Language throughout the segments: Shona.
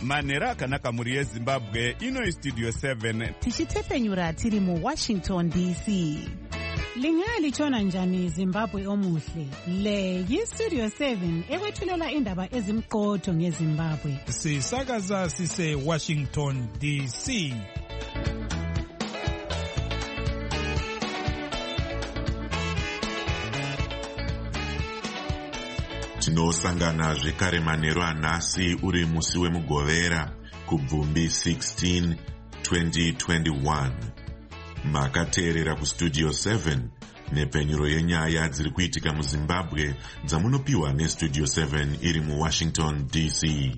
manhero akanaka mhuri yezimbabwe. Ino Studio 7 tichitefenyura tiri muWashington DC. Lingalitshona njani Zimbabwe omuhle? Le yiStudio 7 ekwethulela indaba ezimqotho ngeZimbabwe. Sisakaza sise Washington DC. Tinosangana zvekare manhero anhasi uri musi wemugovera kubvumbi 16 2021. Makateerera kuStudio 7 nepenyuro yenyaya dziri kuitika muZimbabwe dzamunopiwa neStudio 7 iri muWashington DC.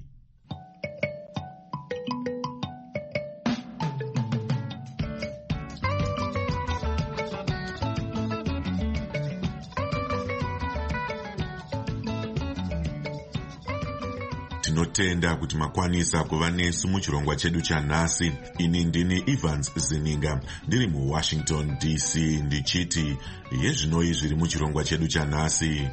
Tinotenda kuti makwanisa kuva nesu muchirongwa chedu chanhasi. Ini ndini Evans Zininga ndiri muWashington DC ndichiti yezvinoi zviri muchirongwa chedu chanhasi.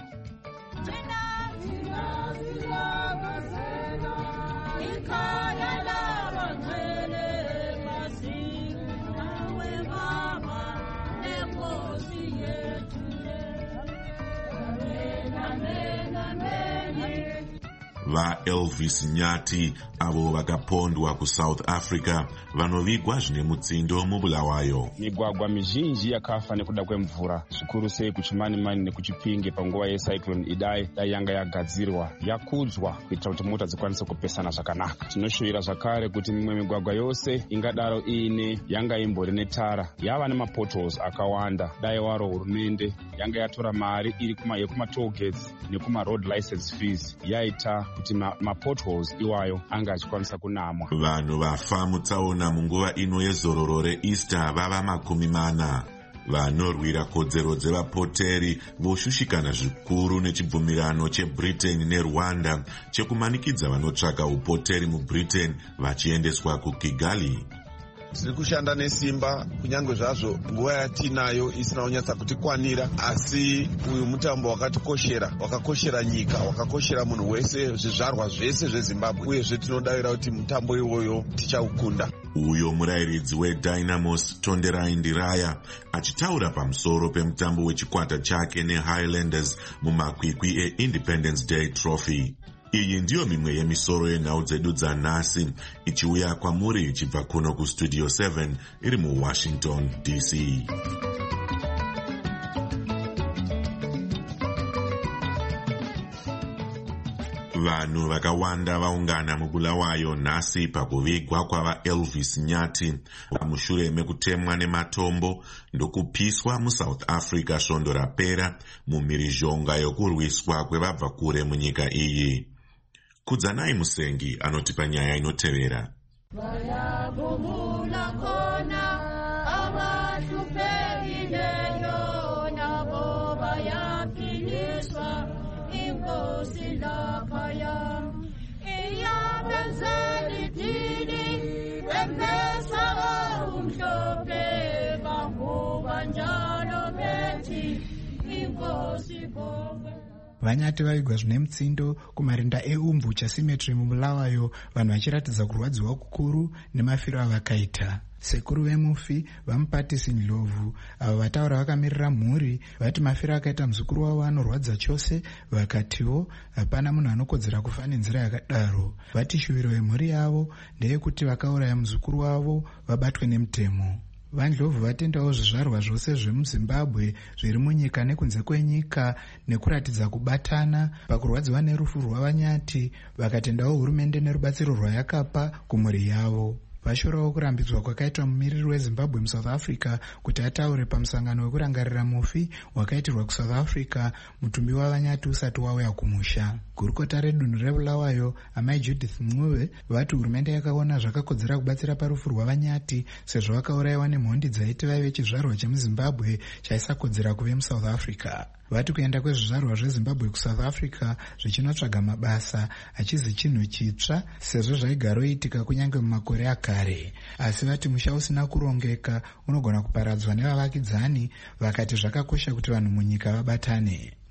Elvis Nyati avo vakapondwa kuSouth Africa vanovigwa zvine mutsindo mubulawayo. Migwagwa mizhinji yakafa nekuda kwemvura, zvikuru sei kuChimanimani nekuChipinge panguva yecyclone Idai dai yanga yagadzirwa yakudzwa kuitira kuti mota dzikwanise kupesana zvakanaka. Tinoshuwira zvakare kuti mimwe migwagwa yose ingadaro iine yanga imbori netara yava nemapotholes akawanda. Dai waro hurumende yanga yatora mari iri yekuma-toll gates nekuma-road license fees yaita kuti mapotholes iwayo anga achikwanisa kunamwa. Vanhu vafa mutsaona munguva ino yezororo reEaster vava 40. Vanorwira kodzero dzevapoteri voshushikana zvikuru nechibvumirano cheBritain neRwanda chekumanikidza vanotsvaka upoteri muBritain vachiendeswa kuKigali. Tiri kushanda nesimba kunyange zvazvo nguva yatinayo isina kunyatsa kutikwanira, asi uyu mutambo wakakoshera nyika, wakakoshera munhu wese, zvizvarwa zvese zveZimbabwe, uyezve tinodavira kuti mutambo iwoyo tichaukunda. Uyo murayiridzi weDynamos Tonderai Ndiraya achitaura pamusoro pemutambo wechikwata chake neHighlanders mumakwikwi eIndependence Day Trophy. Iyi ndiyo mimwe yemisoro yenhau dzedu dzanhasi ichiuya kwamuri ichibva kuno kuStudio 7 iri muWashington DC. Vanhu vakawanda vaungana mubulawayo nhasi pakuvigwa kwava Elvis Nyati mushure mekutemwa nematombo ndokupiswa muSouth Africa svondo rapera mumhirizhonga yokurwiswa kwevabva kure munyika iyi. Kudzanai Musengi anotipa nyaya inotevera. Vanyati vaigwa zvine mutsindo kumarinda eumbu chaSymmetry mubulawayo, vanhu vachiratidza kurwadziwa kukuru nemafiro avakaita. Sekuru vemufi vamupatisi Ndlovu avo vataura vakamirira mhuri vati mafiro akaita muzukuru wavo anorwadza chose, vakatiwo hapana munhu anokodzera kufa nenzira yakadaro. Vati shuwiro yemhuri yavo ndeyekuti vakauraya muzukuru wavo vabatwe nemutemo. VaNdlovu vatendawo zvizvarwa zvose zvemuZimbabwe zviri munyika nekunze kwenyika nekuratidza kubatana pakurwadziwa nerufu rwavanyati, vakatendawo hurumende nerubatsiro rwayakapa kumhuri yavo. Vashorawo kurambidzwa kwakaitwa mumiriri weZimbabwe muSouth Africa kuti ataure pamusangano wekurangarira mufi wakaitirwa kuSouth Africa mutumbi wavanyati usati wauya kumusha. Gurukota redunhu rebulawayo amai Judith Mncube vati hurumende yakaona zvakakodzera kubatsira parufu rwavanyati sezvo vakaurayiwa nemhondi dzaiti vaive chizvarwa chemuZimbabwe chaisakodzera kuve muSouth Africa. Vati kuenda kwezvizvarwa zveZimbabwe kuSouth Africa zvichinotsvaga mabasa hachizi chinhu chitsva sezvo zvaigaroitika kunyange mumakore akare, asi vati musha usina kurongeka unogona kuparadzwa nevavakidzani, vakati zvakakosha kuti vanhu munyika vabatane.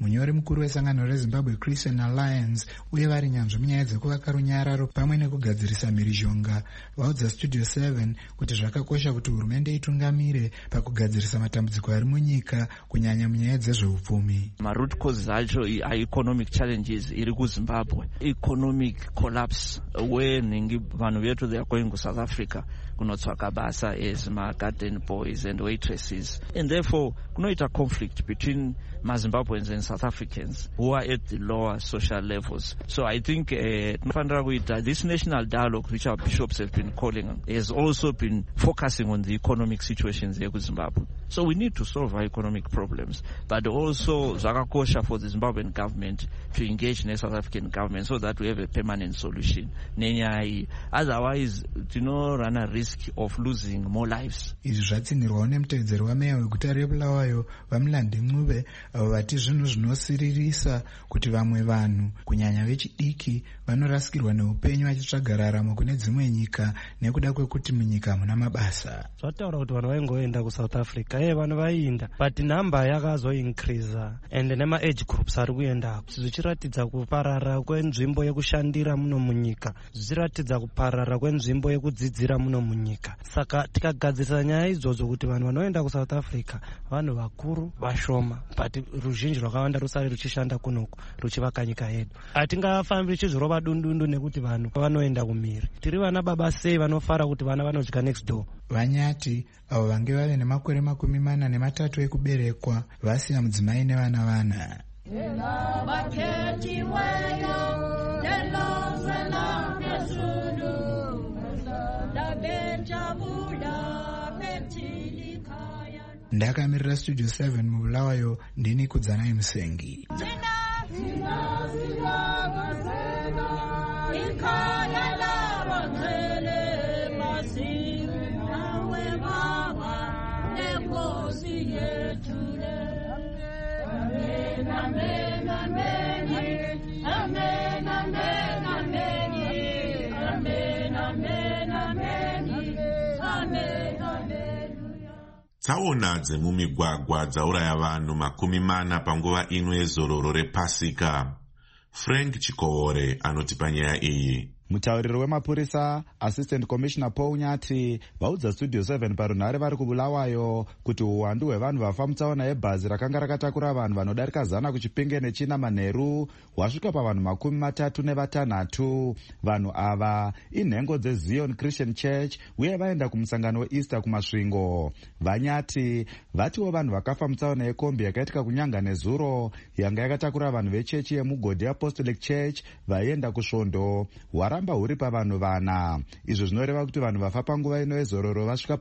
munyori mukuru wesangano rezimbabwe Christian Alliance uye vari nyanzvi munyaya dzekuvaka runyararo pamwe nekugadzirisa mhirizhonga vaudza Studio 7 kuti zvakakosha kuti hurumende itungamire pakugadzirisa matambudziko ari munyika kunyanya munyaya dzezveupfumi. Root causes acho economic challenges iri kuZimbabwe, economic collapse when vanhu vetu they are going to South Africa kunotsvaka basa as garden boys and waitresses, and therefore kunoita conflict between Zimbabweans and South Africans who are at the lower social levels. So I think this national dialogue which our bishops have been calling on has also been focusing on the economic situations here in Zimbabwe. So we need to solve our economic problems, but also zvakakosha for the Zimbabwean government to engage in the South African government so that we have a permanent solution. Otherwise, run a risk of losing more lives. Izvi zvatsinirwawo nemutevedzeri wameya weguta reBulawayo Vamlande Ncube avo vati zvinhu zvinosiririsa kuti vamwe vanhu kunyanya vechidiki vanorasikirwa neupenyu vachitsvaga raramo kune dzimwe nyika nekuda kwekuti munyika hamuna mabasa. Zvataura kuti vanhu vaingoenda kuSouth Africa, vanhu vaienda, but namba yakazoincrease and nema-age groups ari kuenda zvichiratidza kuparara kwenzvimbo yekushandira muno munyika, zvichiratidza kuparara kwenzvimbo yekudzidzira muno munyika. Saka tikagadzirisa nyaya idzodzo kuti vanhu vanoenda kuSouth Africa vanhu vakuru vashoma, but ruzhinji rwakawanda rusare ruchishanda kunoku ruchivaka nyika yedu. Hatingafambi tichizvirova dundundu nekuti vanhu vanoenda kumhiri. Tiri vana baba sei vanofara kuti vana vanodya next door. Vanyati avo vange vave nemakore 43 ekuberekwa vasiya mudzimai nevana vana. Ndakamirira Studio 7 muBulawayo ndini Kudzanai Musengi. Tsaona dzemumigwagwa dzauraya vanhu 40 panguva ino yezororo rePasika. Frank Chikowore anotipa nyaya iyi. Mutauriri wemapurisa Assistant Commissioner Paul Nyati vaudza Studio 7 parunhare vari kuBulawayo kuti uwandu hwevanhu vafa mutsaona yebhazi rakanga rakatakura vanhu vanodarika 100 kuChipinge neChina manheru hwasvika pavanhu 36. Vanhu ava inhengo dzeZion Christian Church uye vaenda kumusangano weEaster kumasvingo. Vanyati vatiwo vanhu vakafa mutsaona yekombi yakaitika kunyanga nezuro yanga yakatakura vanhu vechechi yeMugodi Apostolic Church vaienda kusvondo hwaramba huri pavanhu 4. Izvo zvinoreva kuti vanhu vafa panguva ino yezororo vasvika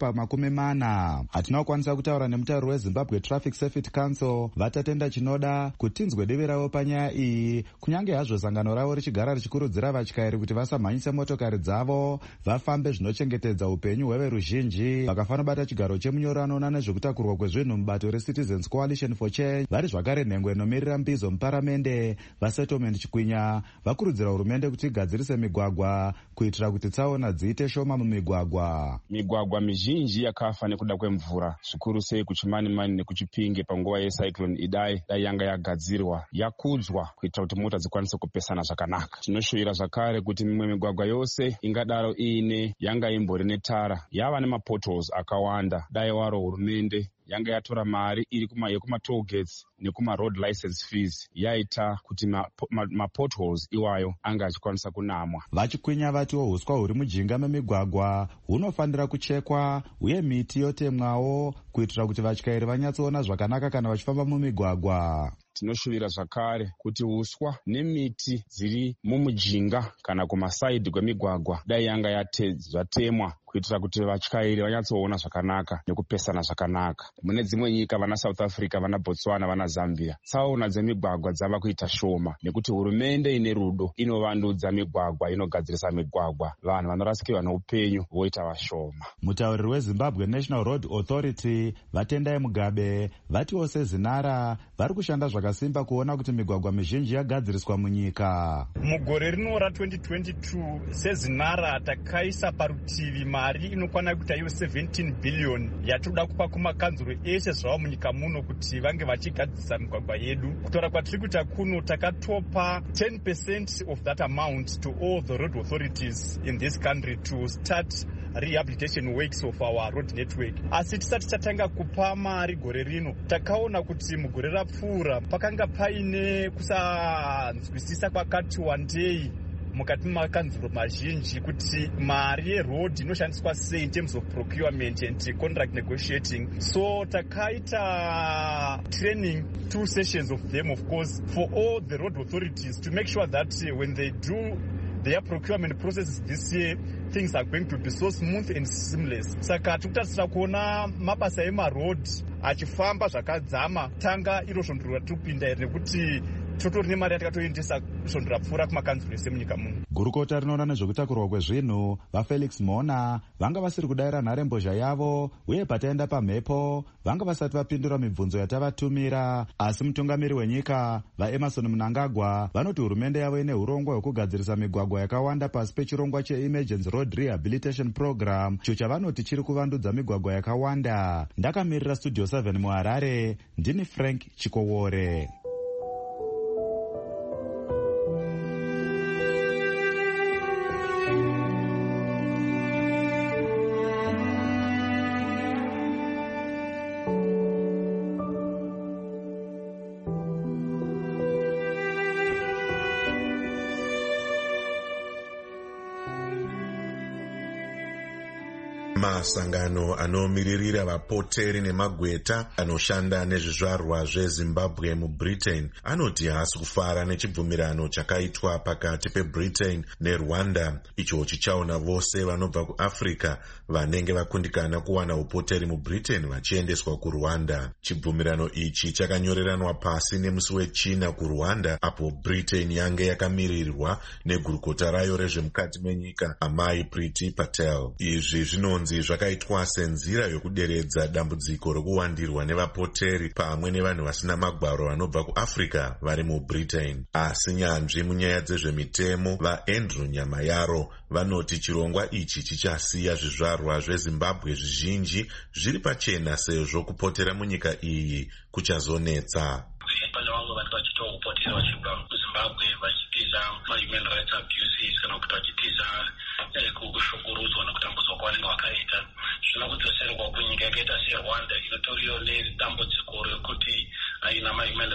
pa40. Hatina kukwanisa kutaura nemutauri weZimbabwe Traffic Safety Council vatatenda chinoda kuti tinzwe divi ravo panyaya iyi, kunyange hazvo sangano ravo richigara richikurudzira vatyairi kuti vasamhanyise motokari dzavo vafambe zvinochengetedza upenyu hweveruzhinji. Vakafanobata chigaro chemunyoro anoona nezvekutakurwa kwezvinhu mubato reCitizens Coalition for Change vari zvakare nhengo inomirira mbizo muparamende vaSettlement Chikwinya vakurudzira hurumende kuti igadzirise migwagwa kuitira kuti tsaona dziite shoma mumigwagwa. Migwagwa mizhinji yakafa nekuda kwemvura, zvikuru sei kuChimani-mani nekuChipinge panguva yeCyclone Idai dai yanga yagadzirwa yakudzwa kuitira kuti mota dzikwanise kupesana zvakanaka. Tinoshuwira zvakare kuti mimwe migwagwa yose ingadaro yanga imbori netara yava nemapotholes akawanda. Dai waro hurumende yanga yatora mari iri yekuma-toll gates nekuma-road license fees yaita kuti mapotholes iwayo anga achikwanisa kunamwa. Vachikwinya vatiwo huswa huri mujinga memigwagwa hunofanira kuchekwa uye miti yotemwawo kuitira kuti vatyairi vanyatsoona zvakanaka kana vachifamba mumigwagwa. Tinoshuwira zvakare kuti huswa nemiti dziri mumujinga kana kumasaidhi kwemigwagwa dai yanga zvatemwa kuitira kuti vatyairi vanyatsoona zvakanaka nekupesana zvakanaka. Mune dzimwe nyika vana South Africa, vana Botswana, vana Zambia, tsaona dzemigwagwa dzava kuita shoma nekuti hurumende ine rudo inovandudza migwagwa, inogadzirisa migwagwa, vanhu vanorasikirwa neupenyu voita vashoma. Mutauriri weZimbabwe National Road Authority Vatendai Mugabe vatiwo seZinara vari kushanda zvakasimba kuona kuti migwagwa mizhinji yagadziriswa munyika. Mugore rino ra2022 seZinara takaisa parutivi mari inokwana kuita iyo 17 billion yatoda kupa kumakanzuro eshe zvavo munyika muno kuti vange vachigadzisa migwagwa yedu. Kutaura kwatiri kuita kuno takatopa 10% of that amount to all the road authorities in this country to start rehabilitation works of our road network. Asi tisati tatanga kupa mari gore rino, takaona kuti mugore rapfuura pakanga paine kusanzwisisa kwakati wandei mukati makanzuro mazhinji kuti mari yeroad inoshandiswa sei in terms of procurement and contract negotiating. So takaita training, 2 sessions of them of course, for all the road authorities to make sure that when they do their procurement processes this year, things are going to be so smooth and seamless. Saka tikutasira kuona mabasa emaroad achifamba zvakadzama. Tanga iro zvondorwa tupinda here nekuti totori nemari yatakatoendesa zvondora pfuura kumakanzuro ese munyika muno. Gurukota rinoona nezvekutakurwa kwezvinhu vaFelix Mona vanga vasiri kudayira nharembozha yavo, uye pataenda pamhepo vanga vasati vapindura mibvunzo yatavatumira. Asi mutungamiri wenyika vaEmerson Mnangagwa vanoti hurumende yavo ine urongwa hwekugadzirisa migwagwa yakawanda pasi pechirongwa cheEmergency Road Rehabilitation Program, icho chavanoti chiri kuvandudza migwagwa yakawanda. Ndakamirira Studio 7 muHarare, ndini Frank Chikowore. Masangano anomiririra vapoteri nemagweta anoshanda nezvizvarwa zveZimbabwe muBritain anoti haasi kufara nechibvumirano chakaitwa pakati peBritain neRwanda, icho chichaona vose vanobva kuAfrica vanenge vakundikana kuwana upoteri muBritain vachiendeswa kuRwanda. Chibvumirano ichi chakanyoreranwa pasi nemusi weChina kuRwanda, apo Britain yange yakamirirwa negurukota rayo rezvemukati menyika Amai Priti Patel. Izvi zvinonzi zvakaitwa senzira yokuderedza dambudziko rokuwandirwa nevapoteri pamwe nevanhu vasina magwaro vanobva kuAfrica vari muBritain. Asi nyanzvi munyaya dzezvemitemo vaAndrew Nyamayaro vanoti chirongwa ichi chichasiya zvizvarwa zveZimbabwe zvizhinji zviri pachena sezvo kupotera munyika iyi kuchazonetsa. Pane vamwe vanhu vachitawo kupotera vachibva kuZimbabwe vachitiza human rights abuses kana kuti vachitiza kushukurudzwa nekutambudzwa kwavanenge vakaita. Zvino kudzoserwa kunyika yakaita seRwanda inotoriwo nedambudziko rekuti haina human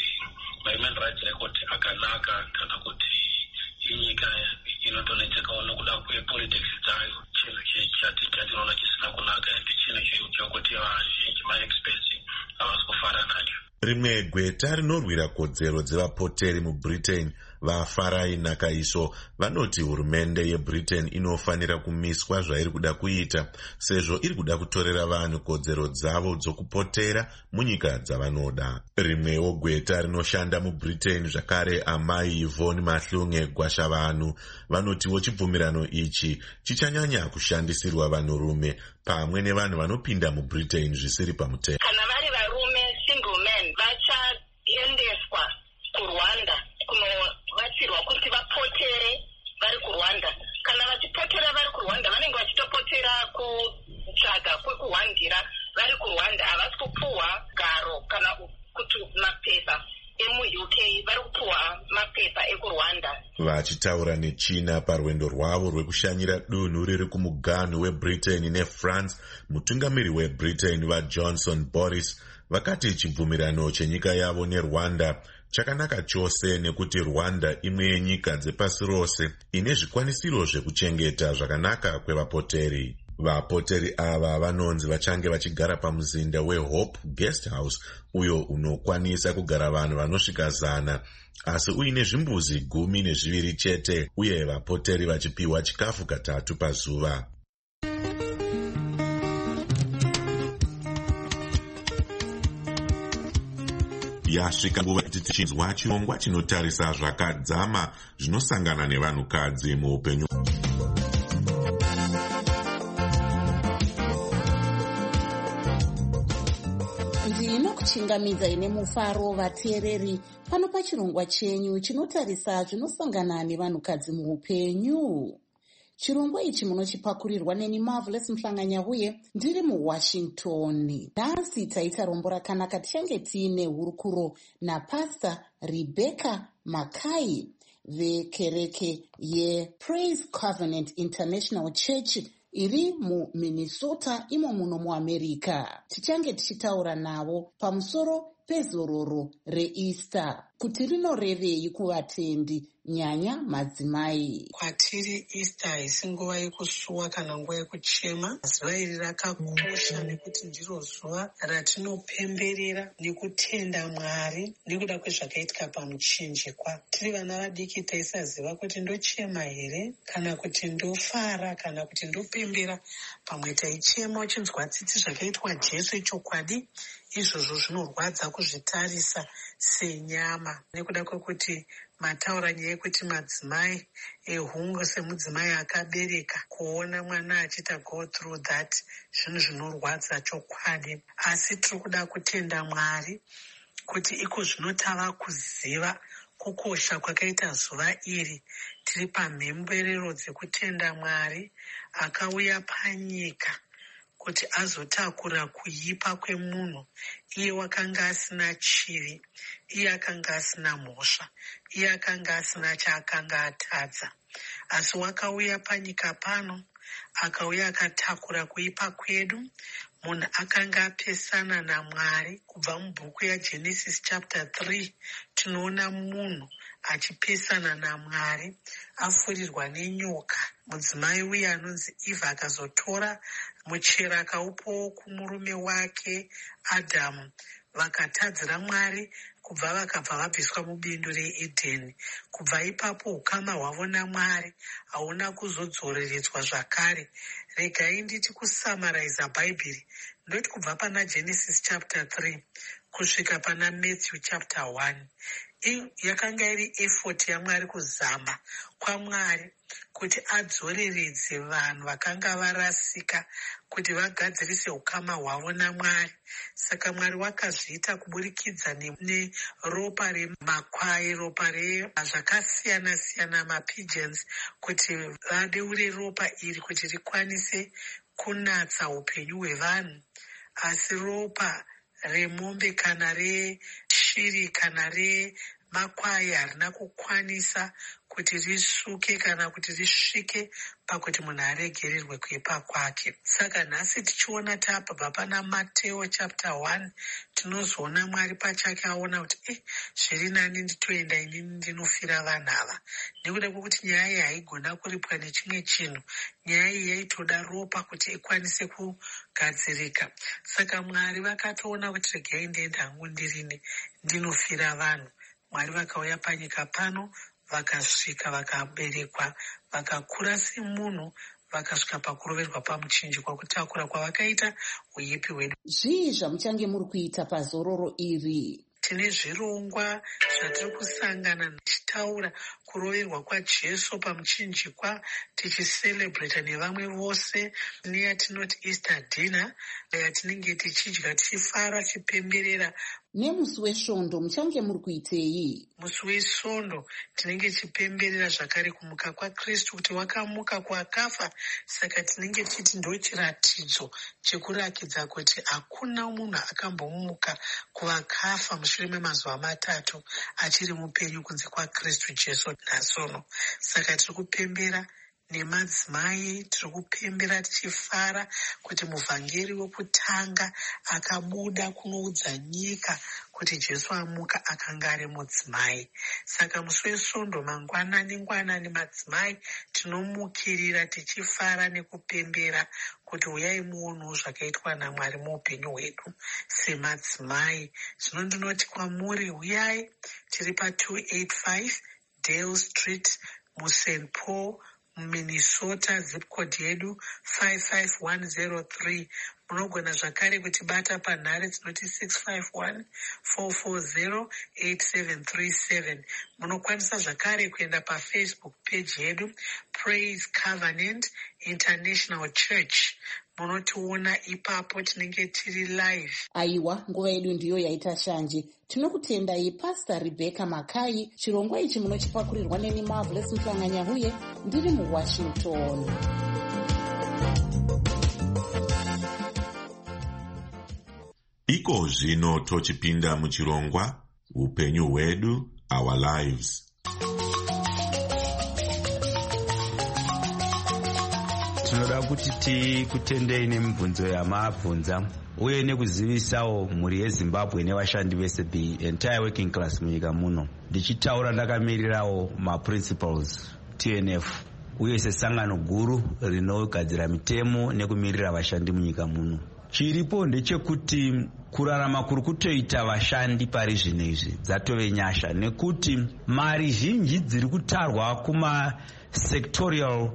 rights record akanaka, kana kuti inyika inotonetsekawo nokuda kwepolitics dzayo. Chinhu chatinoona chisina kunaka, ende chinhu chokuti vazhinji maexperts havasi kufara nacho. Rimwe gweta rinorwira kodzero dzevapoteri muBritain vaFarai Nakaiso vanoti hurumende yeBritain inofanira kumiswa zvairi kuda kuita, sezvo iri kuda kutorera vanhu kodzero dzavo dzokupotera munyika dzavanoda. Rimwewo gweta rinoshanda muBritain zvakare Amai Yvonne Mahlunge Gwashavanhu vanotiwo chibvumirano ichi chichanyanya kushandisirwa vanhurume pamwe nevanhu vanopinda muBritain zvisiri pamutemo. Kana vari varume single men vachaendeswa kuRwanda kunobatsirwa kuti vapotere vari kuRwanda. Kana vachipotera vari kuRwanda vanenge vachitopotera kutsvaga kwekuhwandira vari kuRwanda. Havasi kupuhwa garo kana kuti mapepa emuUK, vari kupuhwa mapepa ekuRwanda. Vachitaura neChina parwendo rwavo rwekushanyira dunhu riri kumuganhu weBritain neFrance, mutungamiri weBritain vaJohnson Boris vakati chibvumirano chenyika yavo neRwanda chakanaka chose nekuti Rwanda imwe yenyika dzepasi rose ine zvikwanisiro zvekuchengeta zvakanaka kwevapoteri. Vapoteri ava vanonzi vachange vachigara pamuzinda weHope Guest House, uyo unokwanisa kugara vanhu vanosvika 100, asi uine zvimbuzi 12 chete, uye vapoteri vachipiwa chikafu katatu pazuva. Yasvika nguva kuti tichinzwa chirongwa chinotarisa zvakadzama zvinosangana nevanhukadzi muupenyu. Ndinokuchingamidza ine mufaro vateereri pano pachirongwa chenyu chinotarisa zvinosangana nevanhukadzi muupenyu. Chirongwa ichi munochipakurirwa neni Marvelous Mhlanganyahuye ndiri muWashington. Nhasi taita rombo rakanaka tichange tiine hurukuro naPastor Rebecca Makai vekereke yePraise Covenant International Church iri muMinnesota imo muno muAmerica. Tichange tichitaura navo pamusoro pezororo reEaster kuti rinorevei kuvatendi nyanya madzimai. Kwatiri Easter haisi nguva yekusuwa kana nguva yekuchema. Zuva iri rakakosha nekuti ndiro zuva ratinopemberera nekutenda Mwari nekuda kwezvakaitika pamuchinjikwa. Tiri vana vadiki taisaziva kuti ndochema here kana kuti ndofara kana kuti ndopembera. Pamwe taichema uchinzwa tsitsi zvakaitwa Jesu chokwadi. Izvozvo zvinorwadza kuzvitarisa senyama nekuda kwekuti mataura nyaya yekuti madzimai ehungu semudzimai akabereka kuona mwana achiita go through that zvinhu zvinorwadza chokwadi. Asi tiri kuda kutenda Mwari kuti iko zvino tava kuziva kukosha kwakaita zuva iri. Tiri pamhemberero dzekutenda Mwari akauya panyika kuti azotakura kuipa kwemunhu. Iye wakanga asina chivi, iye akanga asina mhosva, iye akanga asina chaakanga atadza, asi wakauya panyika pano akauya akatakura kuipa kwedu. Munhu akanga apesana naMwari. Kubva mubhuku yaGenesis chapter 3 tinoona munhu achipesana naMwari afurirwa nenyoka. Mudzimai uye anonzi Eva akazotora muchero akaupawo kumurume wake Adhamu. Vakatadzira Mwari kubva vakabva vabviswa mubindu reEdheni. Kubva ipapo ukama hwavo naMwari hauna kuzodzoreredzwa zvakare. Regai nditi kusamaraiza Bhaibheri ndoti kubva pana Genesis chapter 3 kusvika pana Matthew chapter 1 yakanga iri effort yaMwari, kuzama kwaMwari kuti adzoreredze vanhu vakanga varasika, kuti vagadzirise ukama hwavo naMwari. Saka Mwari wakazviita kuburikidza neropa remakwai, ropa rezvakasiyana-siyana, mapigeons, kuti vadeure ropa iri kuti rikwanise kunatsa upenyu hwevanhu. Asi ropa remombe kana reshiri kana remakwai harina kukwanisa kuti risuke kana kuti risvike pakuti munhu aregererwe kuipa kwake. Saka nhasi tichiona tabva pana Mateo chapter 1 tinozoona Mwari pachake aona kuti zviri nani nditoenda inini ndinofira vanhu ava. Nekuda kwekuti nyaya iyi haigona kuripwa nechimwe chinhu. Nyaya iyi yaitoda ropa kuti ikwanise kugadzirika. Saka Mwari vakatoona kuti regai ndiende hangu ndirini ndinofira vanhu. Mwari vakauya panyika pano, vakasvika vakaberekwa, vakakura semunhu, vakasvika pakuroverwa pamuchinjikwa, kutakura kwavakaita uipi hwedu. Zvii zvamuchange muri kuita pazororo iri? Tine zvirongwa zvatiri kusangana tichitaura kuroverwa kwaJesu pamuchinjikwa, tichiselebrata nevamwe vose neyatinoti Easter dinner yatinenge tichidya tichifara tichipemberera. Nemusi wesvondo muchange muri kuitei? Musi wesvondo tinenge tichipemberera zvakare kumuka kwaKristu, kuti wakamuka kuakafa. Saka tinenge tichiti ndo chiratidzo chekurakidza kuti hakuna munhu akambomuka kuvakafa mushure memazuva 3 achiri mupenyu kunze kwaKristu Jesu nasono. Saka tiri kupembera nemadzimai, tiri kupembera tichifara kuti muvhangeri wokutanga akabuda kunoudza nyika kuti Jesu amuka akanga ari mudzimai. Saka musi wesvondo mangwanani madzimai tinomukirira tichifara nekupembera kuti uyai muonewo zvakaitwa naMwari muupenyu hwedu semadzimai. Zvino ndinoti kwamuri, uyai. Tiri pa285 Dale Street muSt. Paul, Minnesota, zip code yedu 55103. Munogona zvakare kutibata panhare dzinoti 651-440-8737. Munokwanisa zvakare kuenda paFacebook page yedu Praise Covenant International Church. munotiona ipapo tinenge tiri live. Aiwa, nguva yedu ndiyo yaita shanje. Tinokutendai Pastor Rebecca Makai. Chirongwa ichi munochipakurirwa neni Marvelous Mhlanganya-Huye, ndiri muWashington. Iko zvino tochipinda muchirongwa upenyu hwedu, our lives. Tinoda kuti tikutendei nemibvunzo yamabvunza uye nekuzivisawo mhuri yeZimbabwe nevashandi vese the entire working class munyika muno. Ndichitaura ndakamirirawo maprinciples TNF uye sesangano guru rinogadzira mitemo nekumirira vashandi munyika muno. Chiripo ndechekuti kurarama kuri kutoita vashandi pari zvino izvi dzatove nyasha, nekuti mari zhinji dziri kutarwa kuma sectorial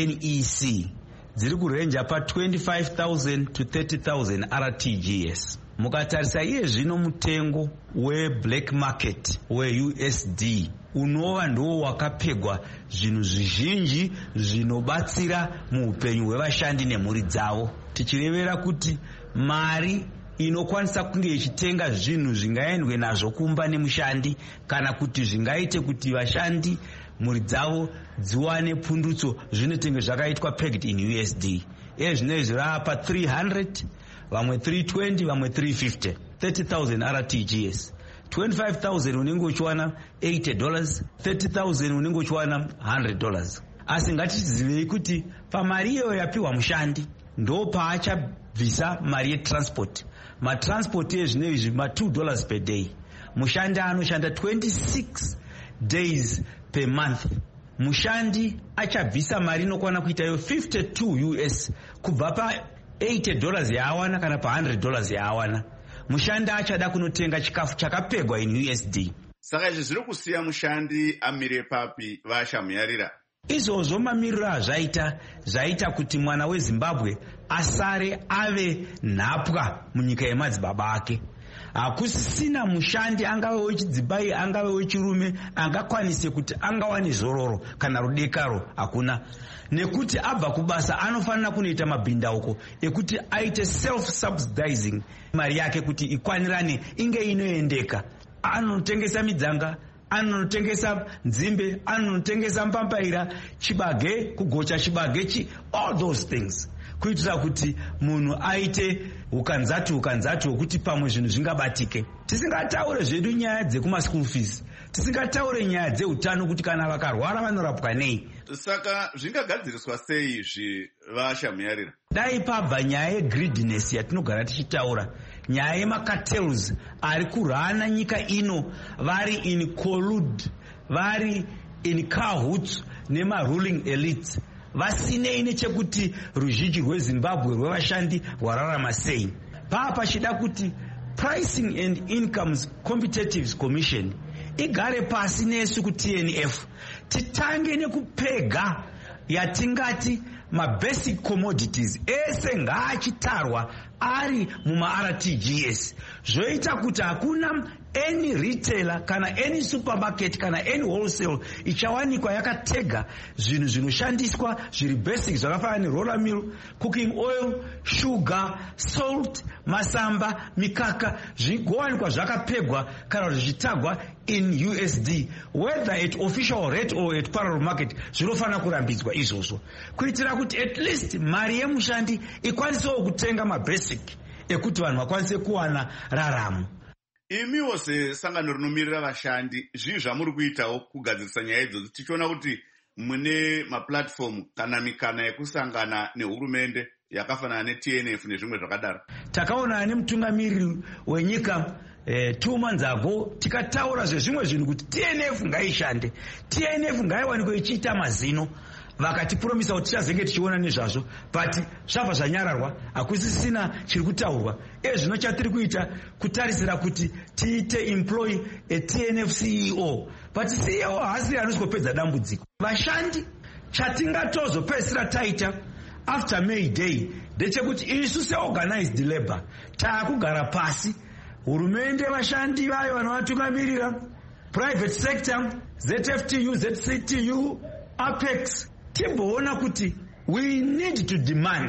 NEC dziri kurenja pa 25,000 to 30,000 RTGS. Mukatarisa iye zvino mutengo we-black market we-USD unova ndiwo wakapegwa zvinhu zvizhinji zvinobatsira muupenyu hwevashandi nemhuri dzavo, tichirevera kuti mari inokwanisa kunge ichitenga zvinhu zvingaendwe nazvo kumba nemushandi kana kuti zvingaite kuti vashandi mhuri dzavo dziwane pundutso zvinotenge zvakaitwa pegged in USD. Zvino zvirapa 300, vamwe 320, vamwe 350, 30,000 RTGS. 25,000 unenge uchiwana $80, 30,000 unenge uchiwana $100. Asi ngatizivei kuti pamari iyo yapiwa mushandi ndo paachabvisa mari yetransport. Matransport ezvino izvi $2 per day. Mushandi anoshanda 26 days per month. Mushandi achabvisa mari inokwana kuitayo $52 kubva pa $80 yaawana kana pa $100 yaawana. Mushandi achada kunotenga chikafu chakapegwa in USD. Saka izvi zviri kusiya mushandi amire papi vaashamuyarira. Izvozvo mamiriro zvaita kuti mwana weZimbabwe asare ave nhapwa munyika yemadzibaba ake. Hakusisina mushandi angave wechidzibai angave wechirume angakwanise kuti angawane zororo kana rudekaro, hakuna. Nekuti abva kubasa anofanira kunoita mabhindauko ekuti aite self-subsidizing mari yake kuti ikwanirane inge inoendeka. Anotengesa midzanga, anotengesa nzimbe, anotengesa mpambaira, chibage, kugocha chibage, all those things. Kuitira kuti munhu aite ukanzatu hwekuti pamwe zvinhu zvingabatike. Tisingataure zvedu nyaya dzekuma school fees, tisingataure nyaya dzeutano kuti kana vakarwara vanorapwa nei. Saka zvingagadziriswa sei izvi vaashamuyarira? Dai pabva nyaya yegreediness yatinogara tichitaura, nyaya yemacartels ari kurhana nyika ino vari in collude, vari in cahoots nemaruling elites, vasinei nechekuti ruzhinji rweZimbabwe rwevashandi rwararama sei. Pachida kuti Pricing and Incomes Competitiveness Commission igare pasi nesu ku TNF titange nekupega yatingati mabasic commodities ese ngaachitarwa ari muma-RTGS, zvoita kuti hakuna any retailer kana any supermarket kana any wholesale ichawanikwa yakatega zvinhu zvinoshandiswa zviri basic zvakafanana neroller mill, cooking oil, sugar, salt, masamba, mikaka zvigowanikwa zvakapegwa kana zvichitagwa in USD, whether at official rate or at parallel market. Zvinofanira kurambidzwa izvozvo kuitira kuti at least mari yemushandi ikwanisewo kutenga mabasic ekuti vanhu vakwanise kuwana raramo. Imiwo sesangano rinomirira vashandi, zvii zvamuri kuitawo kugadzirisa nyaya idzodzo, tichiona kuti mune maplatform kana mikana yekusangana nehurumende yakafanana neTNF nezvimwe zvakadaro? Takaona nemutungamiriri wenyika 2 months ago tikataura zvezvimwe zvinhu kuti TNF ngaishande, TNF ngaiwanikwe ichiita mazino. Vakatipromisa kuti tichazenge tichiona nezvazvo, but zvabva zvanyararwa, hakusisina chiri kutaurwa. Zvino chatiri kuita kutarisira kuti tiite employ a TNF CEO, but CEO haasi anosikopedza dambudziko. Vashandi chatingatozopedzisira taita after May Day ndechekuti isu seorganized labor taakugara pasi, hurumende, vashandi vayo vanovatungamirira, private sector, ZFTU, ZCTU, Apex, timboona kuti we need to demand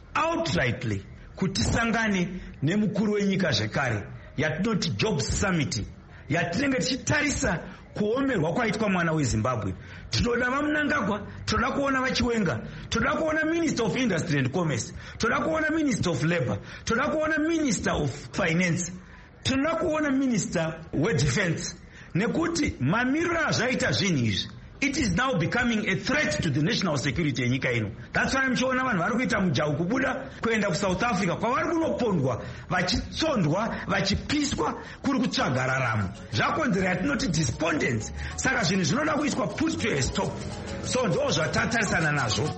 outrightly kuti tisangane nemukuru wenyika zvekare yatinoti Jobs Summit yatinenge tichitarisa kuomerwa kwaitwa mwana weZimbabwe. Tinoda vaMnangagwa, tinoda kuona vaChiwenga, tinoda kuona Minister of Industry and Commerce, tinoda kuona Minister of Labour, tinoda kuona Minister of Finance, tinoda kuona Minister weDefense. Nekuti mamiriro azvaita zvinhu izvi, it is now becoming a threat to the national security yenyika ino. That's why muchiona vanhu vari kuita mujahu kubuda kuenda kuSouth Africa kwavari kunopondwa vachitsondwa vachipiswa kuri kutsvaga raramo. Zvakonzera yatinoti despondence. Saka zvinhu zvinoda kuiswa put to a stop. So ndo zvatatarisana nazvo.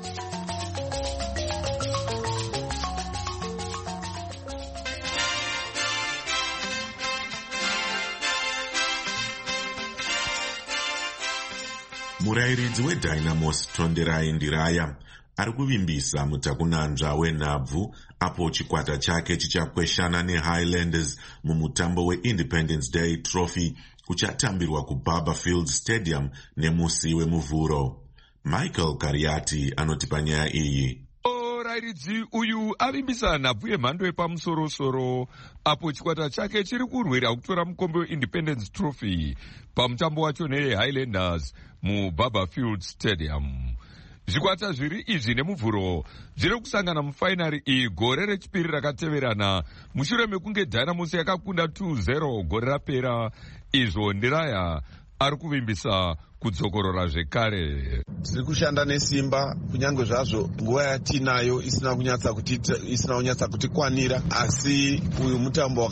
Murairidzi weDynamos Tonderai Ndiraya ari kuvimbisa mutakunanzva wenhabvu apo chikwata chake chichakweshana neHighlanders mumutambo weIndependence Day Trophy uchatambirwa kuBarberfield Stadium nemusi wemuvhuro. Michael Kariati anotipa nyaya iyi. Murairidzi uyu avimbisa nhabvu yemhando yepamusoro-soro apo chikwata chake chiri kurwira kutora mukombe weIndependence Trophy pamutambo wacho neHighlanders muBarberfield Stadium. Zvikwata zviri izvi nemuvhuro zviri kusangana mufainari iyi gore rechipiri rakateverana mushure mekunge Dynamos yakakunda 2-0 gore rapera. Izvo Ndiraya ari kuvimbisa kudzokorora zvekare. Tiri kushanda nesimba kunyange zvazvo nguva yatinayo isina kunyatsa kutikwanira, asi uyu mutambo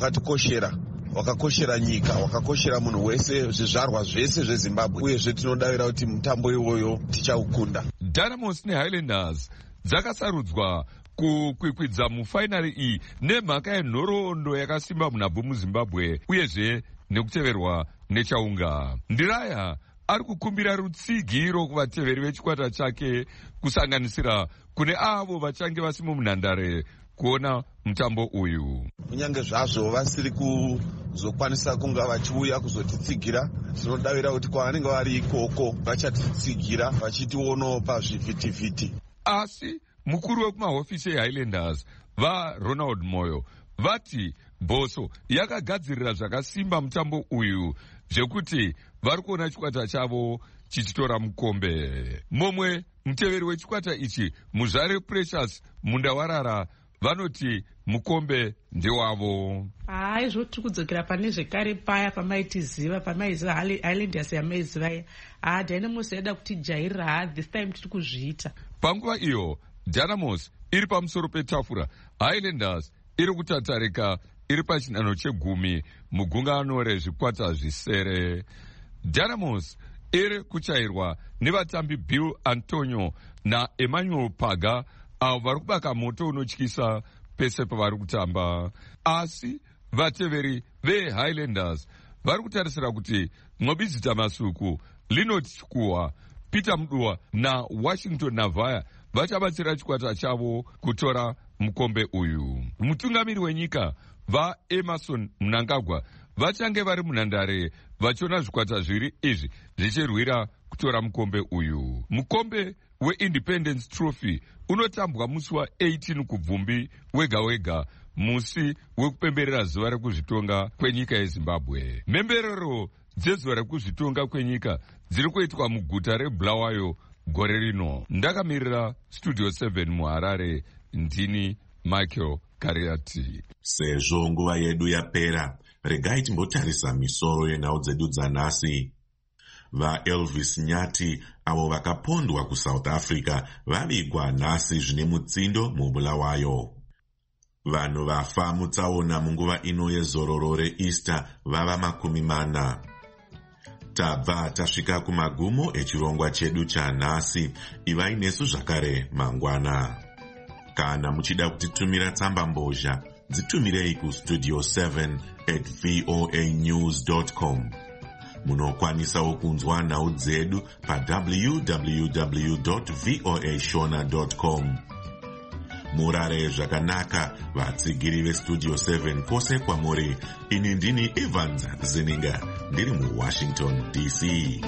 wakakoshera nyika, wakakoshera munhu wese, zvizvarwa zvese zveZimbabwe, uyezve tinodavira kuti mutambo iwoyo tichaukunda. Dynamos neHighlanders dzakasarudzwa kukwikwidza mufainari iyi nemhaka yenhoroondo yakasimba munhabvu muZimbabwe uyezve nekuteverwa nechaunga. Ndiraya ari kukumbira rutsigiro kuvateveri vechikwata chake kusanganisira kune avo vachange vasimo munhandare kuona mutambo uyu. Kunyange zvazvo vasiri kuzokwanisa kunga vachiuya kuzotitsigira, tinodavira kuti kwavanenge vari ikoko vachatitsigira vachitionawo pazvivhitivhiti. Asi mukuru wekumahofisi eHighlanders vaRonald Moyo vati Boso yakagadzirira zvakasimba mutambo uyu zvekuti vari kuona chikwata chavo chichitora mukombe. Mumwe muteveri wechikwata ichi Muzvare Precious Mundawarara vanoti mukombe ndewavo. Izvo tiri kudzokera pane zvekare paya pamaitiziva Highlanders yamaiziva Dynamos yaida kutijairira this time tiri kuzviita. Panguva iyo Dynamos iri pamusoro petafura, Highlanders iri kutatarika iri pachinhanho chegumi mugungano rezvikwata zvisere. Dynamos iri kuchairwa nevatambi Bill Antonio naEmmanuel Paga avo vari kubaka moto unotyisa pese pavari kutamba. Asi vateveri veHighlanders vari kutarisira kuti Ngobizita Masuku, Linot Chikuwa, Peter Mudua naWashington Navaya vachabatsira chikwata chavo kutora mukombe uyu. Mutungamiri wenyika vaEmerson Mnangagwa vachange vari munhandare vachiona zvikwata zviri izvi zvichirwira kutora mukombe uyu. Mukombe weIndependence Trophy unotambwa musi wa18 kubvumbi wega wega, musi wekupemberera zuva rekuzvitonga kwenyika yeZimbabwe. Mhemberero dzezuva rekuzvitonga kwenyika dziri kuitwa muguta reBulawayo gore rino. Ndakamirira Studio 7 muHarare, ndini Michael Kariati. Sezvo nguva yedu yapera, regai timbotarisa misoro yenhau dzedu dzanhasi. VaElvis Nyati avo vakapondwa kuSouth Africa vavigwa nhasi zvine mutsindo muBulawayo. Vanhu vafa mutsaona munguva ino yezororo reEaster vava 40. Tabva tasvika kumagumo echirongwa chedu chanhasi. Ivai nesu zvakare mangwana. Kana muchida kutitumira tsamba mbozha, dzitumirei kustudio 7@voanews.com. Munokwanisawo kunzwa nhau dzedu www.voashona.com. Murare zvakanaka vatsigiri vestudio 7 kwose kwamuri. Ini ndini Evans Zeninga ndiri muWashington DC.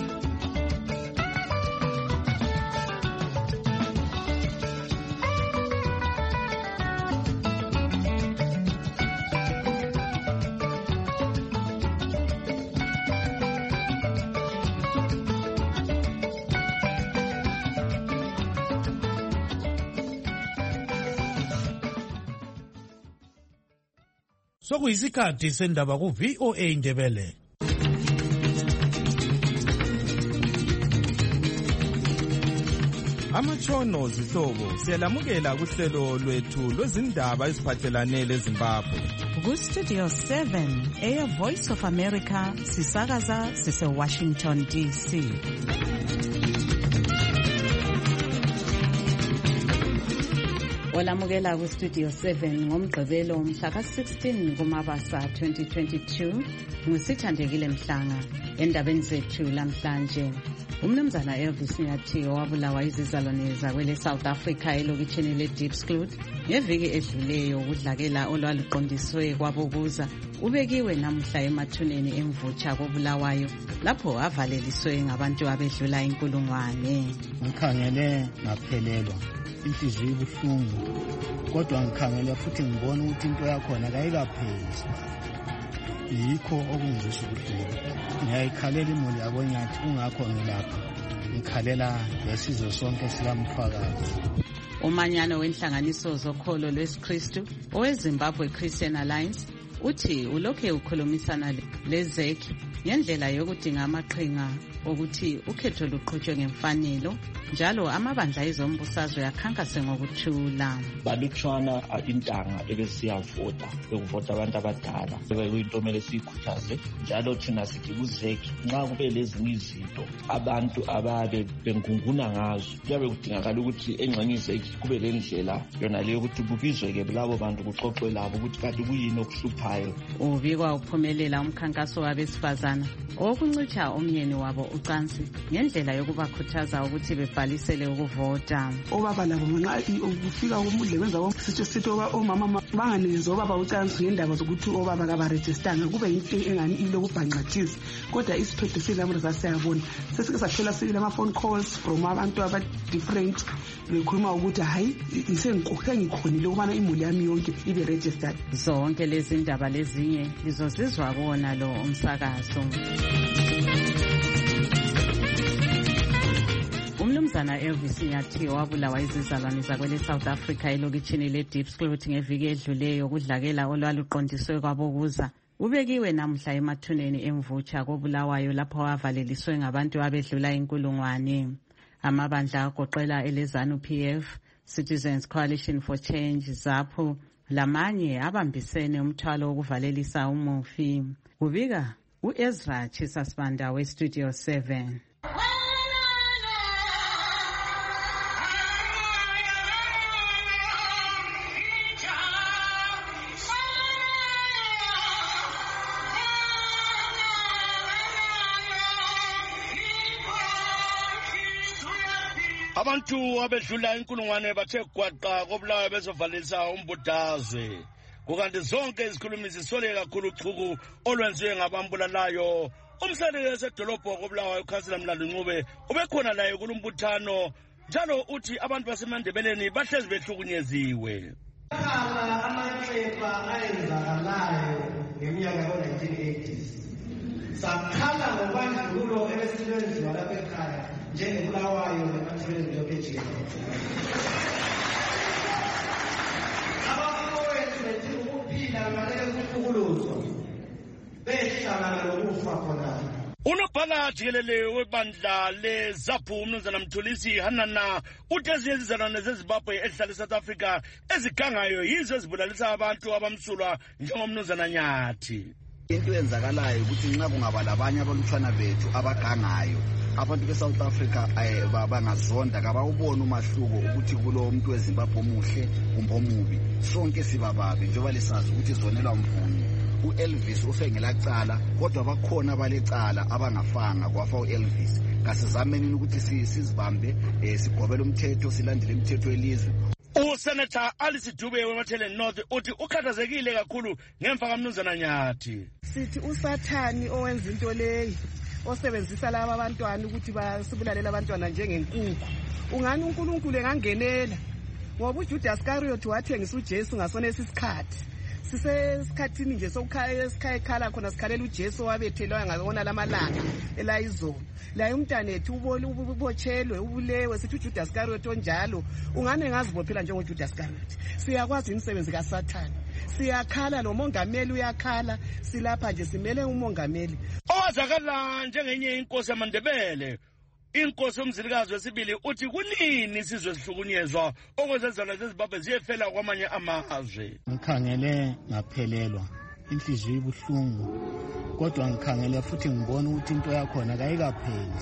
Sokuyisikhathi sendaba ku VOA Indebele. Amatshono zihlobo siyalamukela kuhlelo lwethu lwezindaba eziphathelane leZimbabwe. Ku-Studio 7 Air Voice of America sisakaza sise-Washington DC. Olamukela ku-Studio 7 ngomgqibelo mhla ka-16 kuMabasa 2022 ngusithandekile Mhlanga. Endabeni zethu lamhlanje, umnumzana Elvis Nyathi owabulawa izizalwane zakwele South Africa elokitshini le-Diepsloot ngeviki edluleyo ukudlakela olwaluqondiswe kwabokuza ubekiwe namuhla emathuneni emvutsha kobulawayo lapho avaleliswe ngabantu abedlula inkulungwane. Ngikhangele ngaphelelwa, inhliziyo ibuhlungu, kodwa ngikhangele futhi ngibona ukuthi into yakhona kayikapheli. Yikho okungizwisa ubuhlungu. Ngiyayikhalela imuli yakoNyathi, kungakho ngilapha ngikhalela lesizwe sonke sikamfakazi. Umanyano wenhlanganiso zokholo lwesikristu oweZimbabwe Christian Alliance uthi ulokhe ukhulumisana leZEC ngendlela yokudinga amaqhinga ukuthi ukhetho luqhutshwe ngemfanelo, njalo amabandla ezombusazwe akhankase ngokuthula. Balutshwana intanga ebesiyavota, bekuvota abantu abadala, bekuyinto kumele siyikhuthaze. Njalo thina sithi kuZEC nxa kube lezinye izinto abantu ababe bengunguna ngazo, kuyabe kudingakala ukuthi engxenye iZEC kube lendlela yona leyo ukuthi kubizweke labo bantu kuxoxwe labo ukuthi kanti kuyini okuhluphayo. Ubikwa uphumelela umkhankaso wabesifazana owokuncitsha umyeni wabo ucansi ngendlela yokubakhuthaza ukuthi bebhalisele ukuvota. Obaba labo nxa ukufika kumudlebeni zabo sithi omama banganikezwa obaba ucansi ngendaba zokuthi obaba kabarejistanga, kube yinto engani ilokubhanqathisa. Kodwa isiphetho silamre sasiyabona, sesike sathola silama-phone calls from abantu aba-different bekhuluma ukuthi hayi sengikhonile ukubana imuli yami yonke ibe registered. Zonke lezi ndaba lezinye lizozizwa kuwona lo umsakazo. Umnumzana Elvis Nyathi wabulawa izizalwane zakwele South Africa elokitshini le-Diepsloot ngeviki edluleyo ukudlakela olwaluqondiswe kwabokuza ubekiwe namuhla emathuneni emvutsha kobulawayo lapho wavaleliswe ngabantu abedlula inkulungwane. Amabandla agoqela eleZANU PF, Citizens Coalition for Change, ZAPU lamanye abambisene umthwalo wokuvalelisa umufi. Kubika uEzra Chisasbanda we-Studio 7. Abantu abedlula inkulungwane bathe gwaqa kobulawayo bezovalisa umbudazwe. Kukanti zonke izikhulumi zisole kakhulu uchuku olwenziwe ngabambulalayo. Umhleli esedolobho kobulawayo uKhansela Mlando Ncube ubekhona laye kulumbuthano, njalo uthi abantu basemandebeleni bahlezi behlukunyeziwe. Amaxepa ayenzakalayo ngeminyaka yo-1980s sakhala ngobandlululo ebesilwenziwa lapha ekhaya njengebulawayo emathuleni yopejini. Abafowethu bethi ukuphila kufanele kuhlukuluzwa behlangana nokufa khonapho. Unobhala jikelele webandla leZAPU umnumzana Mthulisi Hanana uthi ezinye izizalwane zeZimbabwe ezihlala eSouth Africa ezigangayo yizo ezibulalisa abantu abamsulwa njengomnumzana Nyathi. Into enzakalayo ukuthi nxa kungaba labanye abalutshwana bethu abagangayo, abantu beSouth Africa bangazonda kabawubona umahluko ukuthi kulo muntu weZimbabwe omuhle kumbe omubi. Sonke sibababi njengoba lisazi ukuthi zonelwa mvunye. U-Elvis ufe ngelacala, kodwa bakhona balecala abangafanga kwafa u-Elvis. Kasizamenini ukuthi sizibambe, sigobele umthetho, silandele imithetho yelizwe. Usenator Alice Dube weMathelen North uthi ukhathazekile kakhulu ngemva kaMnumzana Nyathi. Sithi usathani owenza into leyi osebenzisa laba abantwana ukuthi basibulalela abantwana njengenkukhu. Ungani uNkulunkulu engangenela ngoba uJudas Iscariot wathengisa uJesu ngasona isikhathi. sisesikhathini nje sokukhaya khona sikhalela uJesu wabethelwa ngakona lamalanga elayizolo la umntanethu ubotshelwe ubulewe sithi uJudas Iscariot onjalo ungane ngazibophela njengoJudas Iscariot siyakwazi imisebenzi kaSathane siyakhala lo mongameli uyakhala silapha nje simele umongameli owazakala njengenye inkosi yaMandebele inkosi yomzilikazi wesibili uthi kunini isizwe sihlukunyezwa okwezezana zeZimbabwe ziyefela kwamanye amazwe ngikhangele ngaphelelwa inhliziyo ibuhlungu kodwa ngikhangele futhi ngibona ukuthi into yakhona kayikapheli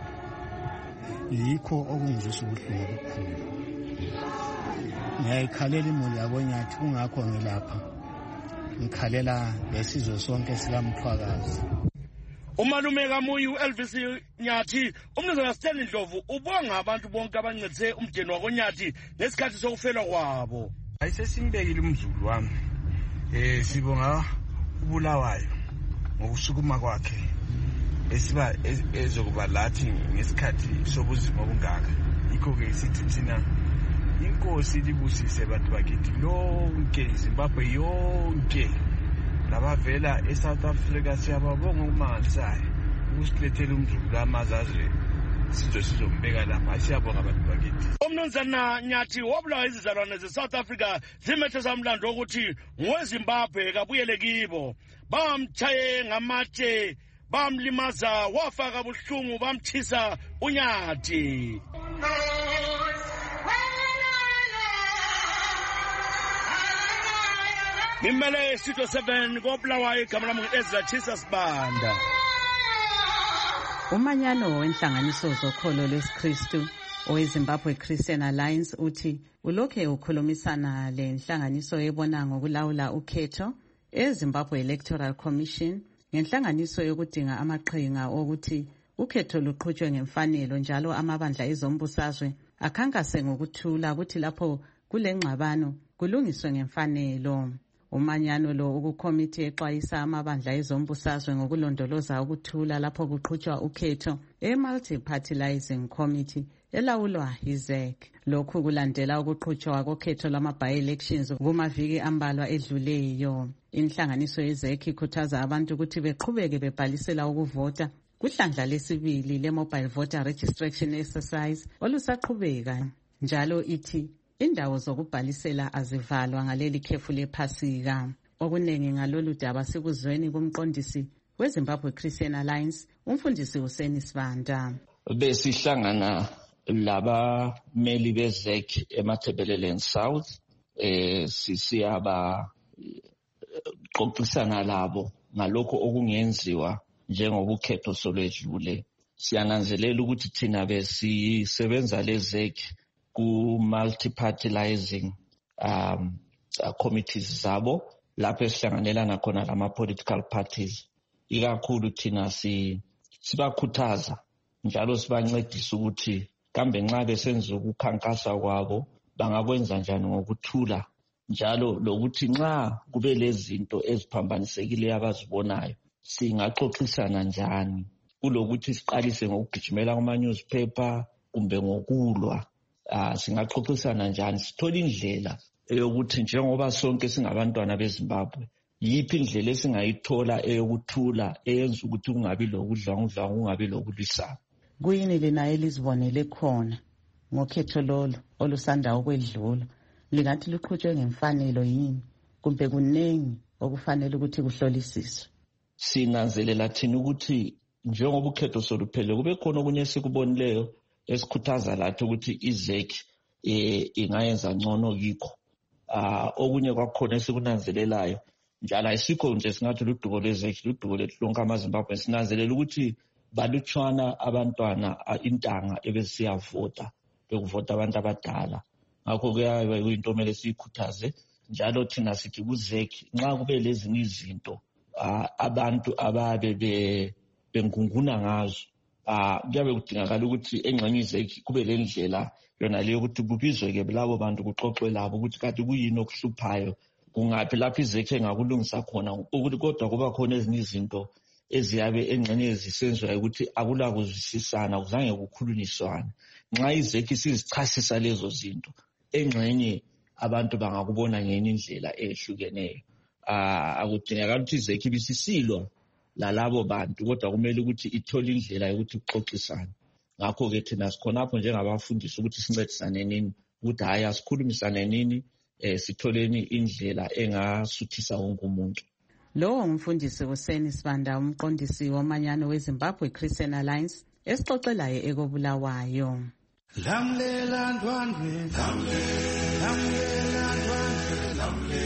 yikho okungizwisa ubuhlungu obukhulu ngiyayikhalela imuli yakoNyathi kungakho ngilapha ngikhalela lesizwe sonke sikamthwakazi umalume kaMuyi uElvis Nyathi umnumzana Stanley Ndlovu ubonga abantu bonke abancedise umdeni wakoNyathi ngesikhathi sokufelwa kwabo ayisesimbekile umzulu wami sibonga ubulawayo ngokusukuma kwakhe esiba ezokuba lathi ngesikhathi sobuzima obungaka yikho ke sithi thina inkosi libusise abantu bakithi lonke iZimbabwe yonke labavela eSouth Africa siyababonga ukumangalisayo ukusilethela umzulu amazazi sizombeka lapha siyabonga abantu bakithi umnumzana Nyathi wabulawa izizalwane zeSouth Africa zimethe samlando ukuthi ngoweZimbabwe kabuyele kibo bamchaye ngamatshe bamlimaza wafaka buhlungu bamthisa uNyathi Ngimele Studio 7 koBulawayo igama lami ngu-Ezra Chisa Sibanda. Umanyano wenhlanganiso zokholo lwesiKristu oweZimbabwe Christian Alliance uthi ulokhe ukhulumisana lenhlanganiso ebona ngokulawula ukhetho eZimbabwe Electoral Commission ngenhlanganiso yokudinga amaqhinga okuthi ukhetho luqhutshwe ngemfanelo njalo amabandla ezombusazwe akhankase ngokuthula ukuthi lapho kulengxabano kulungiswe ngemfanelo. Umanyano lo ukukomiti exwayisa amabandla ezombusazwe ngokulondoloza ukuthula lapho kuqhutshwa ukhetho e-Multi-Partyizing Committee elawulwa yiZEC. Lokhu kulandela ukuqhutshwa kokhetho lwama-by-elections kumaviki ambalwa edluleyo. Inhlanganiso yeZEC ikhuthaza abantu ukuthi beqhubeke bebhalisela ukuvota kuhlandla lesibili le-Mobile Voter Registration Exercise olusaqhubeka. Njalo ithi indawo zokubhalisela azivalwa ngaleli khefu lephasika. Okunengi ngalolu daba sikuzweni kumqondisi weZimbabwe Christian Alliance umfundisi Hussein Sibanda. Besihlangana labameli beZEC eMatabeleland South siyaba xoxisana labo ngalokho okungenziwa njengobukhetho solwedlule. Siyananzelela ukuthi thina besisebenza leZEC ku-multi-partyizing committees zabo lapho esihlanganelana khona lama-political parties. Ikakhulu thina sibakhuthaza njalo sibancedisa ukuthi kambe nxa besenza ukukhankasa kwabo bangakwenza njani ngokuthula njalo lokuthi nxa kube lezinto eziphambanisekileyo abazibonayo singaxoxisana njani kulokuthi siqalise ngokugijimela kuma-newspaper kumbe ngokulwa. Singaxoxisana njani sithole indlela eyokuthi njengoba sonke singabantwana beZimbabwe yiphi indlela esingayithola eyokuthula eyenza ukuthi kungabi lokudlwangudlwangu kungabi lokulwisana. Kuyini lina elizibonele khona ngokhetho lolo olusanda ukwedlula lingathi luqhutshwe ngemfanelo yini kumbe kunengi okufanele ukuthi kuhlolisiswe? Sinanzelela thina ukuthi njengoba ukhetho soluphele kube khona okunye esikubonileyo esikhuthaza lathi ukuthi iZEC ingayenza ngcono kikho. Okunye kwakhona esikunanzelelayo njalo ayisikho nje singathi luduko lweZEC luduko lethu lonke amaZimbabwe sinanzelela ukuthi balutshwana abantwana intanga ebesiyavota bekuvota abantu abadala. Ngakho kuyabe kuyinto kumele siyikhuthaze njalo thina sithi kuZEC nxa kube lezinye izinto abantu ababe bengunguna ngazo kuyabe kudingakala ukuthi engxenye iZEC kube le ndlela yona leyo ukuthi kubizwe-ke labo bantu kuxoxwe labo ukuthi kade kuyini okuhluphayo kungaphi lapho iZEC engakulungisa khona ukuthi kodwa kuba khona ezinye izinto eziyabe engxenye ezisenziwayo ukuthi akulakuzwisisana kuzange kukhulunyiswane. Nxa iZEC sizichasisa lezo zinto engxenye abantu bangakubona ngenye indlela ehlukeneyo. akudingakala ukuthi izekhi ibisisilwa lalabo bantu, kodwa kumele ukuthi ithole indlela yokuthi kuxoxisane. Ngakho-ke thina sikhonapho njengabafundisi ukuthi sincedisane nini, ukuthi hhayi asikhulumisane nini, sitholeni indlela engasuthisa wonke umuntu. Lowo ngumfundisi Hussein Sibanda, umqondisi womanyano weZimbabwe Christian Alliance, esixoxelayo ekobulawayo. Lamlela ndwandwe, lamlela ndwandwe,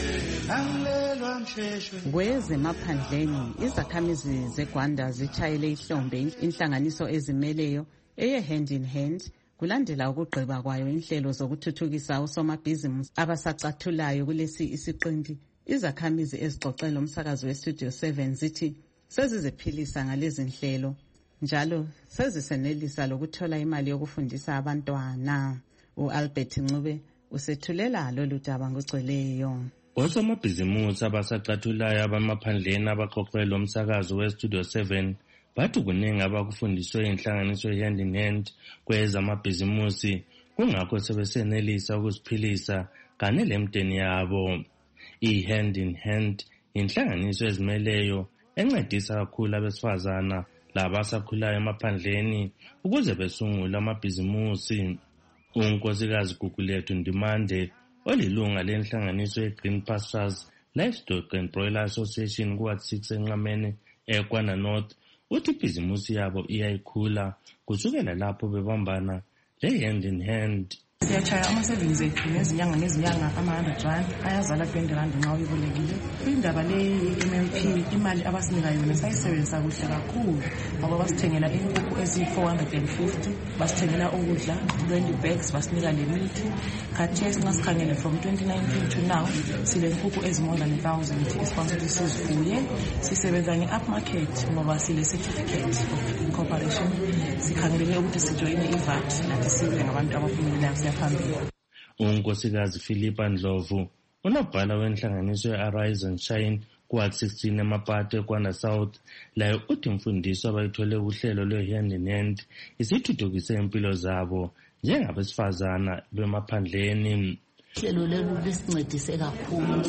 lamlela msheshwe. Kwezemaphandleni izakhamizi zeGwanda zitshayele ihlombe inhlanganiso ezimeleyo eye hand in hand kulandela ukugqiba kwayo inhlelo zokuthuthukisa usomabhizimusi abasacathulayo kulesi isiqinti. Izakhamizi ezixoxela umsakazo weStudio 7 zithi sezizephilisa ngalezi nhlelo njalo sezisenelisa lokuthola imali yokufundisa abantwana. U-Albert Ncube usethulela lolu daba ngogcweleyo. Osomabhizimusi abasacathulayo abamaphandleni abaxoxela umsakazo weStudio 7 bathi kuningi abakufundiswe inhlanganiso hand in hand kwezamabhizimusi, kungakho sebesenelisa ukuziphilisa kanye lemndeni yabo. I-hand in hand inhlanganiso ezimeleyo encedisa kakhulu abesifazana labasakhulayo emaphandleni ukuze besungule amabhizimusi. Unkosikazi Gugulethu Ndimande olilunga lenhlanganiso ye-Green Pastures Livestock and Broiler Association kuWard 6 enqameni eGwanda North uthi ibhizimusi yabo iyayikhula kusukela lapho bebambana le-hand in hand. Siyatshaya ama-savings ethu nezinyanga ama-R100 ayazala R20 nxa uyibolekile. Indaba le-MMP imali abasinika yona sayisebenzisa kuhle kakhulu ngoba basithengela inkukhu eziyi-450, basithengela ukudla 20 bags, basinika lemithi. Khathesi nxa sikhangele from 2019 to now sile nkukhu ezi-more than 1,000 isponsor ukuthi sizifuye. Sisebenza nge-upmarket ngoba sile certificate of incorporation. Sikhangelele ukuthi sijoyine i-VAT nathi sibe ngabantu abaphumelelayo. Unkosikazi Philippa Ndlovu unobhala wenhlanganiso ye-Arise and Shine kuWard 16 eMapate eGwanda South layo uthi imfundiso abayithole uhlelo lwe-hand in hand isithuthukise impilo zabo njengabesifazana bemaphandleni. Uhlelo lolu lisincedise kakhulu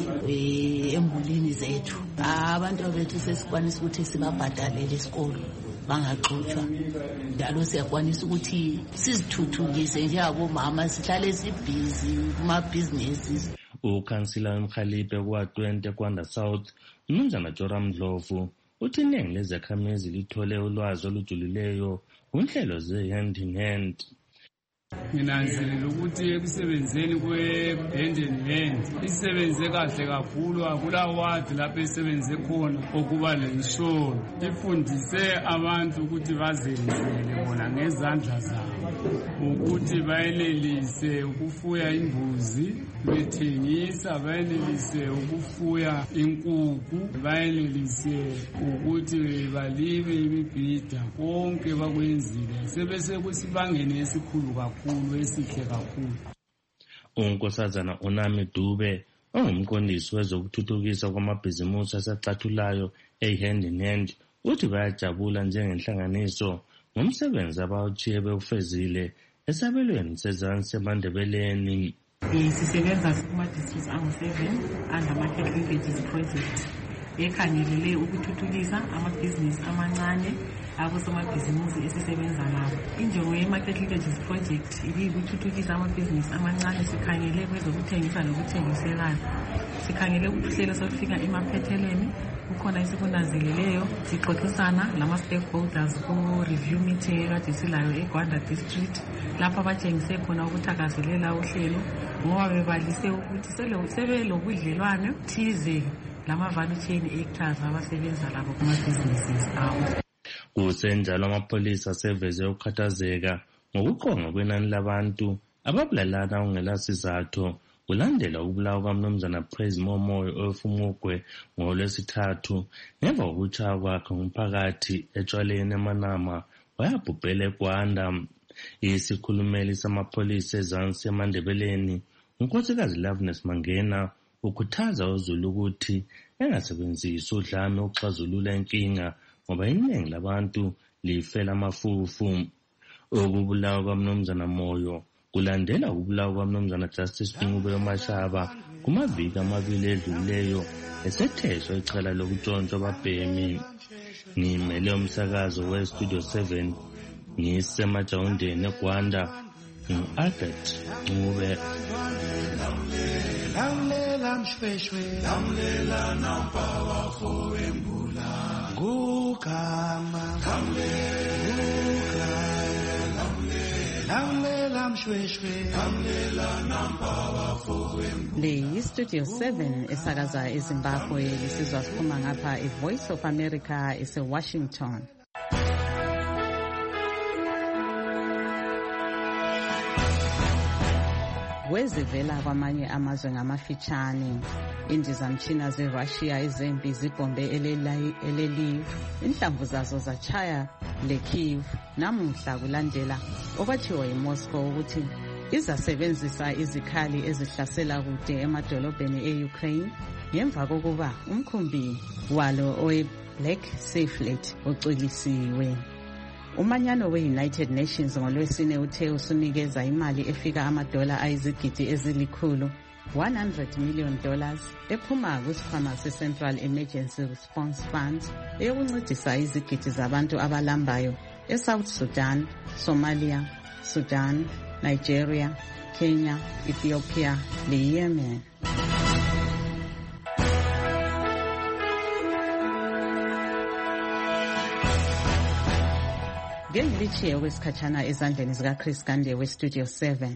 embulini zethu. Abantu bethu sesikwanisa ukuthi sibabhadalele isikolo bangaxutshwa, njalo siyakwanisa ukuthi sizithuthukise njengabomama sihlale sibhizi kumabhizinesi. Ukhansila wemkhaliphe kuWard 20 eGwanda South uMnumzana Joram Ndlovu uthi iningi lezakhamizi lithole ulwazi olujulileyo kunhlelo ze-hand in hand. Nginanzelela ukuthi ekusebenzeni kwe-hand in hand isebenze kahle kakhulu. Akula ward lapho isebenze khona okuba lenhlolo. Ifundise abantu ukuthi bazenzele bona ngezandla zabo, ukuthi bayenelise ukufuya imbuzi bethengisa, bayenelise ukufuya inkukhu, bayenelise ukuthi balime imibhida. Konke bakwenzile sebese kusibangene esikhulu kakhulu esihle kakhulu. Unkosazana Unami Dube ongumqondisi wezokuthuthukisa kwamabhizimusi asacathulayo e-hand in hand uthi bayajabula njengenhlanganiso ngomsebenzi abawuchiye bewufezile esabelweni sezansi eMandebeleni. Sisebenza kuma-districts angu-7 under-market linkages project ekhangelele ukuthuthukisa amabhizinisi amancane abosomabhizimusi esisebenza nabo. Injongo ye-market linkages project ibikuthuthukisa amabhizinisi amancane. Sikhangele kwezokuthengisa nokuthengiselana. Sikhangele ukuthi uhlelo sokufika emaphethelweni kukhona esikunanzeleleyo. Sixoxisana lama-stakeholders ku-review meeting ekade silayo eGwanda district lapho abatshengise khona ukuthakazelela uhlelo ngoba bebalise ukuthi sebelobudlelwane thize lama-value chain actors abasebenza labo kuma-businesses abo. Kusenjalo amapholisa aseveze ukukhathazeka ngokuqonga kwenani labantu ababulalana okungelasizathu kulandela ukubulawa kwaMnumzana Praise Momoyo oFumugwe ngoLwesithathu ngemva kokutshaya kwakhe ngumphakathi etshwaleni eManama wayabhubhela eGwanda. Isikhulumeli samapholisa ezansi eMandebeleni unkosikazi Loveness Mangena ukhuthaza uZulu ukuthi engasebenzisi udlame ukuxazulula inkinga ngoba iningi labantu lifela amafufu. Ukubulawa kwaMnumzana Moyo kulandela ukubulawa kwamnumzana Justice Bingubelo Mashaba kumaviki amabili edlulileyo esetheshwa icala lokutshontshwa ababhemi. Ngimele umsakazo weStudio 7 ngisemajawundeni eGwanda ngu-Albert Ncube. Lamlela mshweshwe lamlela nampaba foembula gugama lamlela mshweshwe lamlela nampaba foembula. Le yiStudio 7 esakaza eZimbabwe lisizwa siphuma ngapha iVoice of America eseWashington. Kwezivela kwamanye amazwe ngamafitshane, indizamtshina zeRussia ezempi zibombe eleliv, inhlamvu zazo zachaya leKyiv namuhla kulandela okwathiwa yiMoscow ukuthi izasebenzisa izikhali ezihlasela kude emadolobheni e-Ukraine ngemva kokuba umkhumbi walo owe-Black Sea Fleet ucwilisiwe. Umanyano we-United Nations ngolwesine uthe usunikeza imali efika amadola ayizigidi ezilikhulu $100 million ephuma kusikhwama se-Central Emergency Response Fund eyokuncedisa izigidi zabantu abalambayo eSouth Sudan, Somalia, Sudan, Nigeria, Kenya, Ethiopia leYemen. Ngelichiye okwesikhatshana ezandleni zikaChris Gande weStudio 7.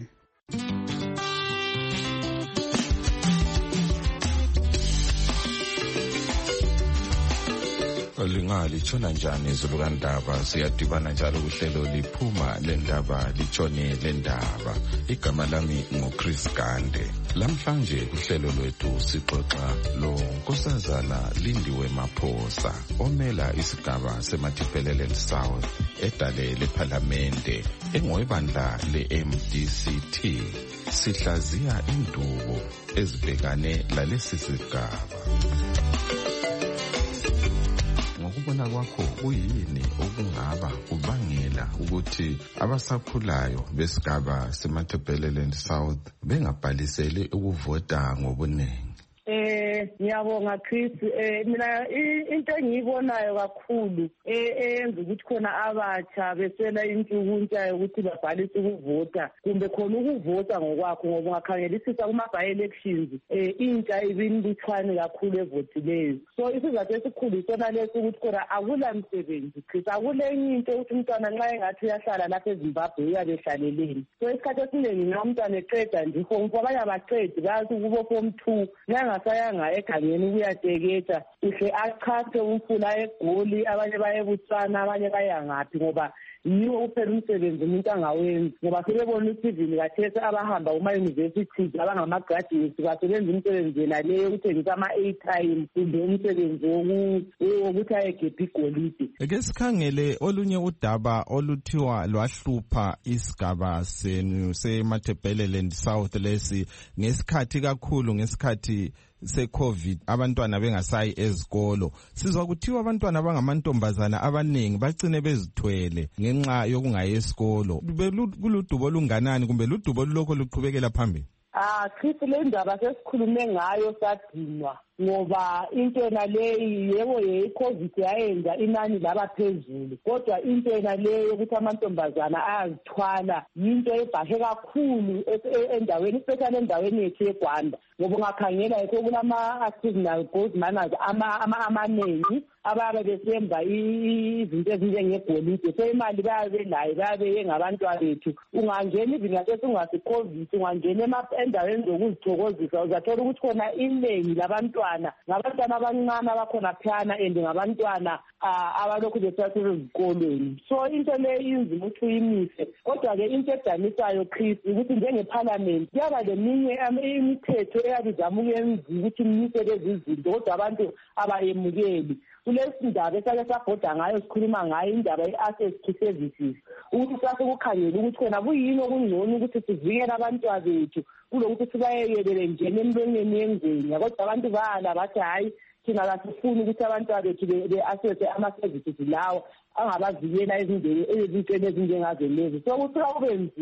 Lingalitshona njani izulu kandaba? Siyadibana njalo kuhlelo liphuma lendaba litshone lendaba. Igama lami nguChris Gande. Lamhlanje kuhlelo lwethu sixoxa lo Nkosazana Lindiwe Maphosa omela isigaba seMathiphelele South edale leParlamente engowebandla leMDCT. Sihlaziya indubo ezibhekane lalesi sigaba. Ngokubona kwakho kuyini okungaba kubangela ukuthi abasakhulayo besigaba seMathiphelele South bengabhaliseli ukuvota ngobuningi? Ngiyabonga Chris. Mina into engiyibonayo kakhulu eyenza ukuthi khona abatsha besela intshukuntsha yokuthi babhalise ukuvota kumbe khona ukuvota ngokwakho, ngoba ungakhangelisisa kuma-by-elections intsha ibinlutshwane kakhulu evotileyo. So isizathu esikhulu isona lesi ukuthi khona akula msebenzi Chris, akulenye into ukuthi umntwana nxa engathi uyahlala lapha eZimbabwe uyabe ehlaleleni. So isikhathi esiningi nxa umntwana eqeda nje form 4 abanye abaqedi bayathi kubo form 2 nangasayanga egangeni kuyateketa uhle achaze umfula eGoli, abanye bayebutsana, abanye bayangaphi, ngoba yiwo kuphela umsebenzi umuntu angawenzi, ngoba sebebona uSivini kathesi abahamba kuma-universities abangama-graduates basebenza imisebenzi naleyo ukuthengisa ama-airtime kumbe umsebenzi wokuthi ayegebha igolide. Ake sikhangele olunye udaba oluthiwa lwahlupha isigaba senu seMathiphelele South lesi ngesikhathi kakhulu ngesikhathi se-COVID abantwana bengasayi ezikolo. Sizwa kuthiwa abantwana abangamantombazana abaningi bagcine bezithwele ngenxa yokungayi esikolo. Kuludubo olunganani kumbe ludubo olulokho luqhubekela phambili? Chris, le ndaba sesikhulume ngayo sadinwa ngoba into yona leyi yebo ye-COVID yayenza inani laba phezulu, kodwa into yona leyo yokuthi amantombazana ayazithwala yinto ebhahe kakhulu endaweni, especially endaweni yethu eGwanda, ngoba ungakhangela yikho kulama-artisanal gold miners amanengi ababe besemba izinto ezinjengebholide. So imali bayabe belayo, bayabe yengabantwana bethu. Ungangena even ngasesi ungasikovisi, ungangena endaweni zokuzithokozisa uzathola ukuthi khona iningi labantwana ngabantwana abancane abakhona phana and ngabantwana abalokhu besasele ezikolweni. So into le inzima ukuthi uyimise, kodwa-ke into edanisayo Chris ukuthi njengeParliament kuyaba leminye imithetho eyabe izama ukuyenziwa ukuthi imise lezi zinto, kodwa abantu abayemukeli. Kulesi ndaba esake sabhoda ngayo sikhuluma ngayo indaba ye-access to services, ukuthi sasekukhangela ukuthi khona kuyini okungcono ukuthi sivikele abantwana bethu kulokuthi sibayekele njena emlonyeni yengwenya, kodwa abantu bala bathi hayi thina kasifuni ukuthi abantwana bethu be-accesse ama-services lawo angabavikela ezintweni ezinjengazo lezi. So kusuka kube nzima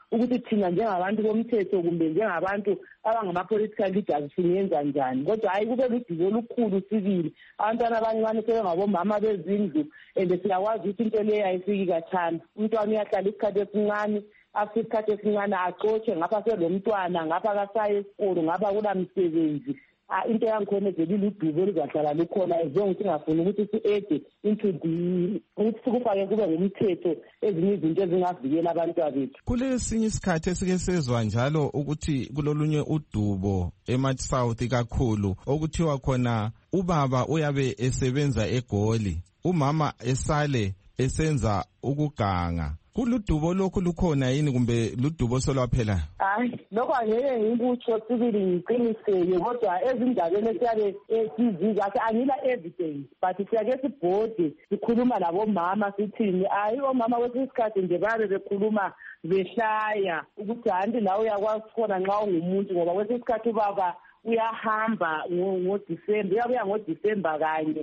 ukuthi thina njengabantu bomthetho kumbe njengabantu abangama-political leaders singenza njani. Kodwa hayi kube ludubo olukhulu sibili, abantwana abancane sebengabomama bezindlu, and siyakwazi ukuthi into leyo ayifiki kathana. Umntwana uyahlala isikhathi esincane, after isikhathi esincane axotshe, ngapha selomntwana, ngapha kasaye esikolo, ngapha kulamsebenzi. Into yangikhona vele ludubo luzahlala lukhona, ezonke singafuni ukuthi si-ede into ukuthi sikufake kube ngumthetho ezinye izinto ezingavikela abantwana bethu. Kulesinye isikhathi esike sezwa njalo ukuthi kulolunye udubo eMatsouth kakhulu okuthiwa khona ubaba uyabe esebenza eGoli, umama esale esenza ukuganga. Kuludubo lokhu lukhona yini kumbe ludubo solwaphela? Hayi, lokho angeke ngikutsho sibili ngiqiniseke, kodwa ezindabeni esiyabe sizizwa angila evidence, but siyake sibhode sikhuluma labomama sithini, hayi omama kwesinye isikhathi nje babe bekhuluma behlaya ukuthi hanti la uyakwazi khona nxa ungumuntu, ngoba kwesinye isikhathi ubaba uyahamba ngoDisemba, uyabuya ngoDisemba kanye.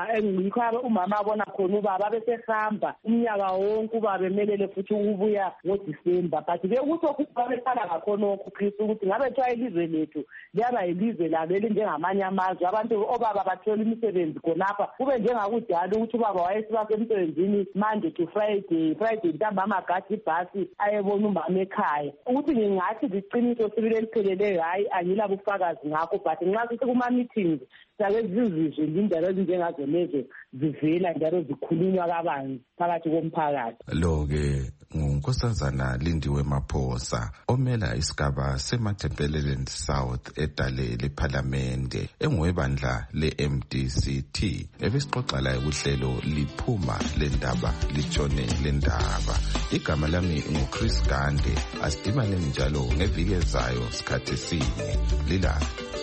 Ngikho umama abona khona ubaba besehamba umnyaka wonke, ubaba emelele futhi ukubuya ngoDisemba. But bekuthi babekhala ngakhonokho Kristu ukuthi ngabe kuthiwa ilizwe lethu liyaba yilizwe labo elinjengamanye amazwe, abantu obaba bathola imisebenzi khonapha, kube njengakudala ukuthi ubaba wayesiba semsebenzini Monday to Friday ntambama agadi ibhasi ayebona umama ekhaya. Ukuthi ngingathi liqiniso sibili elipheleleyo, hayi angila bufakazi ngakho, but nxa sithi kuma-meetings sake zizizwe indaba ezinjengazo lezo zivela njalo zikhulunywa kabanzi phakathi komphakathi. Lo-ke ngunkosazana Lindiwe Maphosa omela isigaba seMatabeleland South edale lephalamende engwebandla le-MDCT. Ebesixoxa laye kuhlelo liphuma lendaba litshone lendaba. Igama lami nguChris Gande. Asidibaneni njalo ngeviki ezayo sikhathi sinye. Lila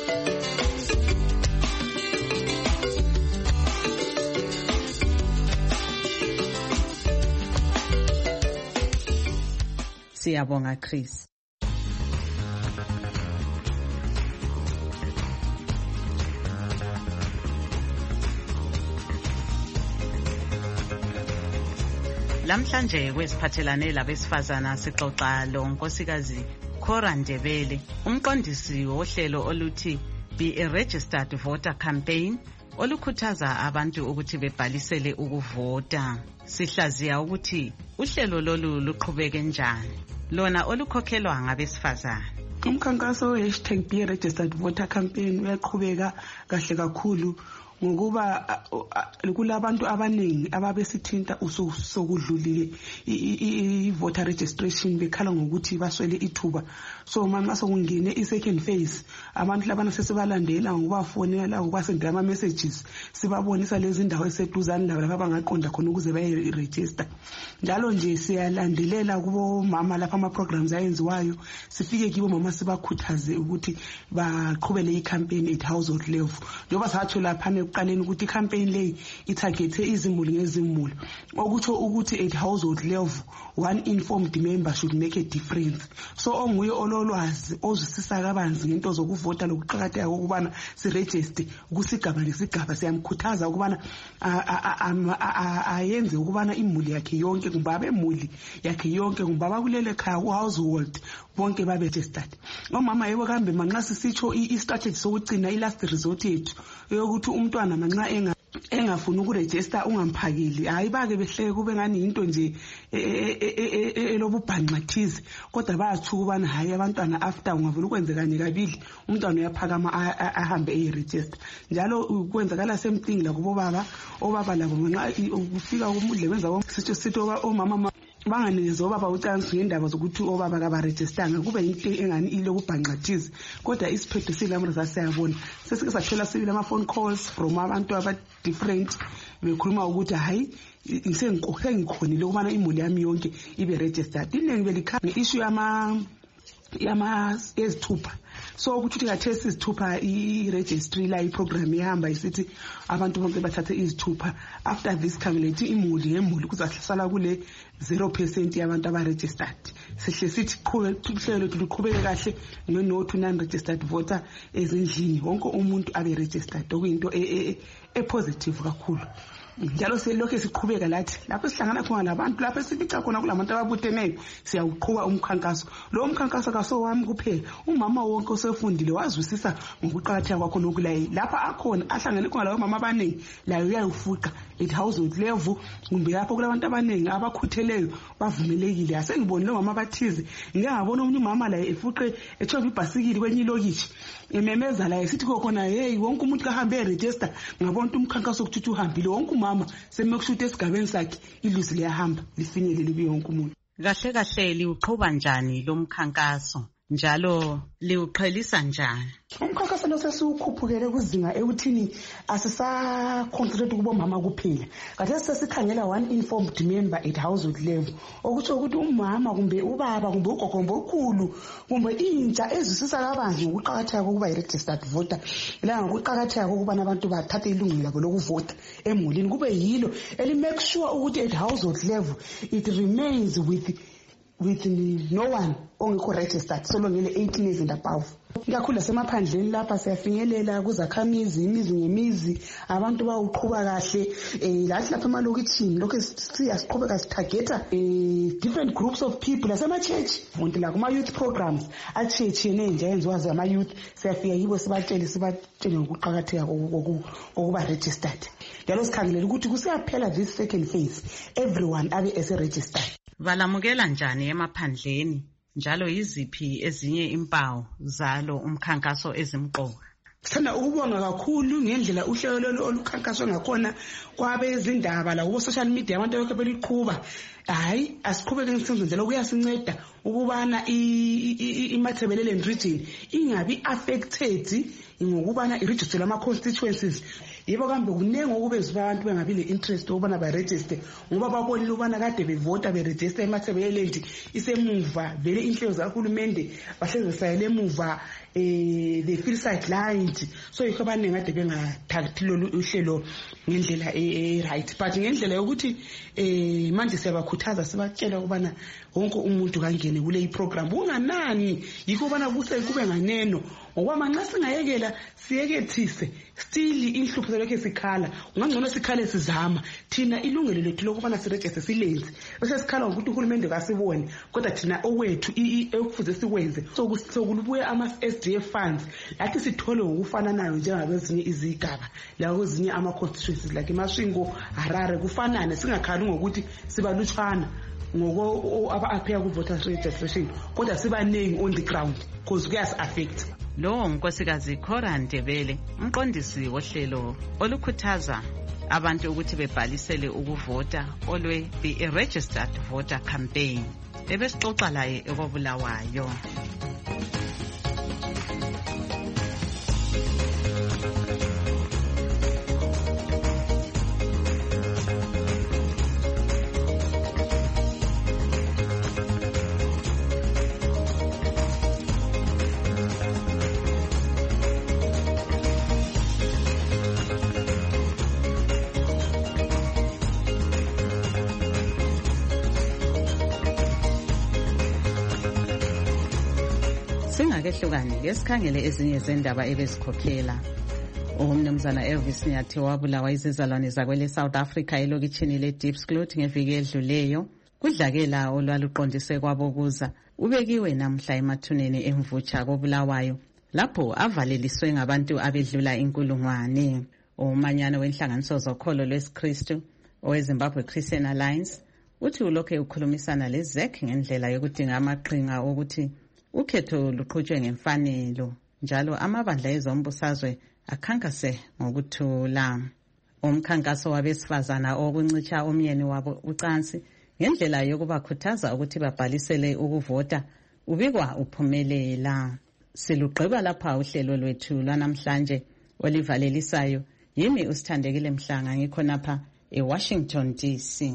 Siyabonga Chris. Lamhlanje kwesiphathelane labesifazana sixoxa lo nkosikazi Cora Ndebele, umqondisi wohlelo oluthi Be a Registered Voter Campaign olukhuthaza abantu ukuthi bebhalisele ukuvota. Sihlaziya ukuthi uhlelo lolu luqhubeke njani, lona olukhokhelwa ngabesifazana. Umkhankaso we #BeRegistered Voter Campaign uyaqhubeka kahle kakhulu ngokuba kulabantu abaningi ababesithinta usokudlulile i-voter registration bekhala ngokuthi baswele ithuba. So manje sokungene i-second phase, abantu labana sesibalandela ngokubafonela ngokwasendela ama-messages, sibabonisa lezi ndawo eseduzane labo lapha abangaqonda khona ukuze baye-register. Njalo nje siyalandelela kubo mama lapha ama-programs ayenziwayo, sifike kibo mama sibakhuthaze ukuthi baqhubele i-campaign at household level. Njengoba satsho lapha ekuqaleni ukuthi i-campaign leyi ithagethe izimuli ngezimuli, okutsho ukuthi at household level one informed member should make a difference. So onguye ololwazi ozwisisa kabanzi ngento zokuvota lokuqhakatheka kokubana siregister kusigaba lesigaba, siyamkhuthaza ukubana ayenze ukubana imuli yakhe yonke kumbe abemuli yakhe yonke kumbe abakulele ekhaya ku-household bonke babe-registered. Omama yebo kambe manxa sisitsho i-strategy sokugcina i-last resort yethu yokuthi umntwana manxa engafuni ukuregister ungamphakeli, hayi bake behleke kube ngani into nje elobubhanqathize, kodwa bayatsho ukubana hayi abantwana after ungavula ukwenze kanye kabili umntwana uyaphakama ahambe eyi-register. Njalo kwenzakala same thing lakubo baba, obaba labo manxa kufika umudle kwenza sithi omama banganikezwa obaba uchance ngendaba zokuthi obaba kabarejistanga, kube into engani ilokubhanqathize, kodwa isiphetho silamre sasiyabona. Sesike sathola sibili ama-phone calls from abantu aba-different bekhuluma ukuthi hayi sengikhonile ukubana imuli yami yonke ibe registered. Iningi belikhanga nge-issue ezithupha. So ukuthi kathesi izithupha i-registry la i-program ihamba isithi abantu bonke bathathe izithupha. After this khangelethe imuli ngemuli kuzahlala kule 0% yabantu aba-registered. Sihle sithi uhlelo lethu luqhubeke kahle no-to non-registered voter ezindlini, wonke umuntu abe-registered, okuyinto e-positive kakhulu. njalo selokhu siqhubeka lathi lapho sihlangana khona labantu lapho sifica khona kulabantu ababutheneyo siyawuqhuba umkhankaso. Lo mkhankaso kasowami kuphela, umama wonke osefundile wazwisisa ngokuqakatheka kwakho lokulaye lapha akhona ahlangene khona lawo mama abaningi layo uyayufuqa at household level kumbe lapho kulabantu abaningi abakhutheleyo bavumelekile. Asengibonile mama bathize ngeke ngabona umuntu umama la efuqe ethova ibhasikili kwenye ilokishi ememeza la esithi khona hey wonke umuntu kahambe register ngabona umkhankaso ukuthi uhambile wonke umama semekushuta esigabeni sakhe iluzi liyahamba lifinyelele kuye wonke umuntu. Kahle kahle liuqhuba njani lo mkhankaso njalo liuqhelisa njani? Umkhankaso lo sesiukhuphukele kuzinga ekuthini asisa-concentrate kubo mama kuphela. Kade sesikhangela one informed member at household level. Okutsho ukuthi umama kumbe ubaba kumbe ugogo omkhulu kumbe intsha ezwisisa kabanzi ngokuqakatheka kokuba i-registered voter. La ngokuqakatheka kokuba abantu bathathe ilungelo labo lokuvota emulini kube yilo eli-make sure ukuthi at household level it remains with no one ongekho registered so long ele 18 years and above. Kakhulu lasemaphandleni lapha siyafinyelela kuzakhamizi imizi ngemizi abantu bawuqhuba kahle lathi lapha emalokitshini lokho siyasiqhubeka sitargeta different groups of people lasema-church fonti la kuma-youth programs atshiyetshiyeneyo nje ayenziwa ama-youth siyafika yibo sibatshele ngokuqakatheka kokuba registered. Njalo sikhangelela ukuthi kusiyaphela this second phase everyone abe ese-registered. Balamukela njani emaphandleni njalo yiziphi ezinye impawu zalo umkhankaso ezimqoka? Sithanda ukubonga kakhulu ngendlela uhlelo olukhankaswe ngakhona kwabezindaba la social media abantu bonke beliqhuba. Hayi asiqhubeke ngesenzo njalo kuyasinceda ukubana iMatabeleland region ingabi affected ngokubana i-register lama-constituencies. Yebo kambe kuningi okubeziba abantu bengabi le-interest ukubana baregister ngoba babonile ukubana kade bevota beregister eMatabeleland isemuva vele inhlelo zikahulumende bahlezisayele emuva they feel sidelined. So yikho abaningi kade bengathathi lolu uhlelo ngendlela right but ngendlela yokuthi manje siyabakhuthaza sibatshela ukubana wonke umuntu kangene kule iprogram unganani yikho ubana kube nganeno ngoba manxa singayekela siyekethise still inhlupho selokho sikhala ungangcono sikhale sizama thina ilungelo lethu lokubana siregister silenzi bese sikhala ukuthi uhulumende kasibone kodwa thina owethu ekufuze sikwenze sokulubuya ama-SDF funds lathi sithole ngokufananayo njengabezinye izigaba la kwezinye ama-constituencies like eMasvingo Harare kufanane singakhali ngokuthi sibalutshwana ngoko aba-appear ku-voters registration kodwa sibaningi on the ground because kuyasi-affect. Lo Nkosikazi Cora Ndebele umqondisi wohlelo olukhuthaza abantu ukuthi bebhalisele ukuvota olwe the Registered Voter Campaign ebesixoxa laye ekobulawayo. Singakehlukani ngesikhangele ezinye zendaba ebesikhokhela. Umnumzana Elvis Nyathi wabulawa izizalwane zakwele South Africa elokitshini leDiepsloot ngeviki edluleyo. Kudlakela olwaluqondise kwabokuza ubekiwe namhla emathuneni emvutsha kobulawayo lapho avaleliswe ngabantu abedlula inkulungwane. Umanyano wenhlanganiso zokholo lwesiKristu oweZimbabwe Christian Alliance uthi ulokhu ukhulumisana leZEC ngendlela yokudinga amaqhinga ukuthi ukhetho luqhutshwe ngemfanelo njalo amabandla ezombusazwe akhankase ngokuthula. Umkhankaso wabesifazana okuncitsha umyeni wabo ucansi ngendlela yokubakhuthaza ukuthi babhalisele ukuvota ubikwa uphumelela. Silugqiba lapha uhlelo lwethu lwanamhlanje olivalelisayo. Yimi uSithandekile Mhlanga ngikhonapha eWashington DC.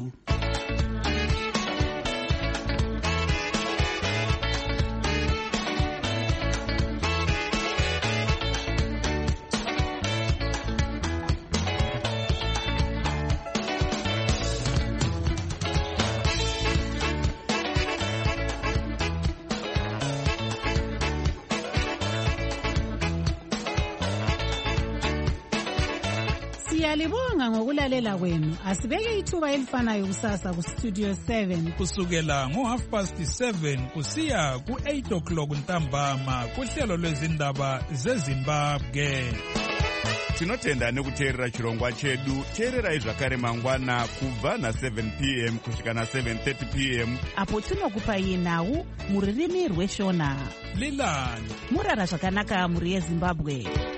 Siyalibonga ngokulalela kwenu. Asibeke ithuba elifanayo kusasa ku Studio 7 kusukela ngo7:30 kusiya ku8 ntambama kuhlelo lwezindaba zeZimbabwe. Tinotenda nekuteerera chirongwa chedu. Teererai zvakare mangwana kubva na7 p.m. kusvika na7:30 p.m. apo tinokupai nhau muririmi rweshona. Lilani murara zvakanaka muri yeZimbabwe.